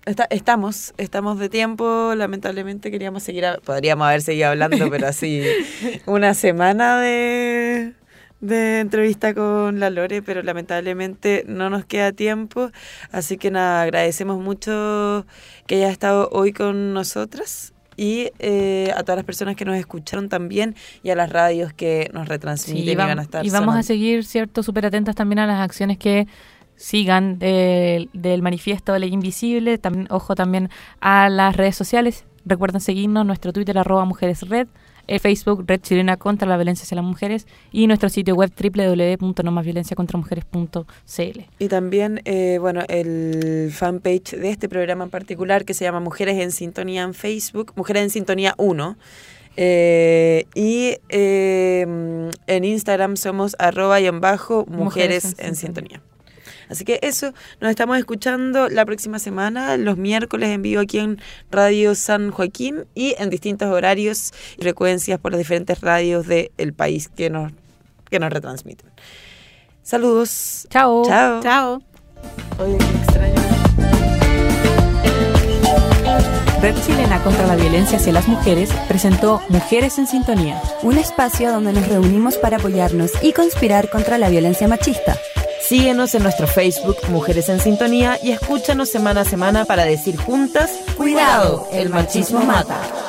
Está, estamos, estamos de tiempo, lamentablemente queríamos seguir, a, podríamos haber seguido hablando, pero así una semana de, de entrevista con la Lore, pero lamentablemente no nos queda tiempo, así que nada, agradecemos mucho que haya estado hoy con nosotras y eh, a todas las personas que nos escucharon también y a las radios que nos retransmiten Sí, y, y van vamos, a estar y vamos sonando. a seguir, cierto, súper atentas también a las acciones que sigan de, del manifiesto de Ley Invisible. También, ojo también a las redes sociales. Recuerden seguirnos, nuestro Twitter arroba mujeresred, el Facebook Red Chilena contra la violencia hacia las mujeres y nuestro sitio web doble u doble u doble u punto no más violencia contra mujeres punto c l. Y también, eh, bueno, el fanpage de este programa en particular que se llama Mujeres en Sintonía en Facebook, Mujeres en Sintonía uno. Eh, y eh, en Instagram somos arroba y en bajo Mujeres, Mujeres en en Sintonía. Así que eso, nos estamos escuchando la próxima semana, los miércoles en vivo aquí en Radio San Joaquín y en distintos horarios y frecuencias por las diferentes radios del país que nos, que nos retransmiten. Saludos. Chao. Chao. Chao. Oye, qué extraño. Red Chilena contra la violencia hacia las mujeres presentó Mujeres en Sintonía. Un espacio donde nos reunimos para apoyarnos y conspirar contra la violencia machista. Síguenos en nuestro Facebook Mujeres en Sintonía y escúchanos semana a semana para decir juntas, Cuidado, el machismo mata.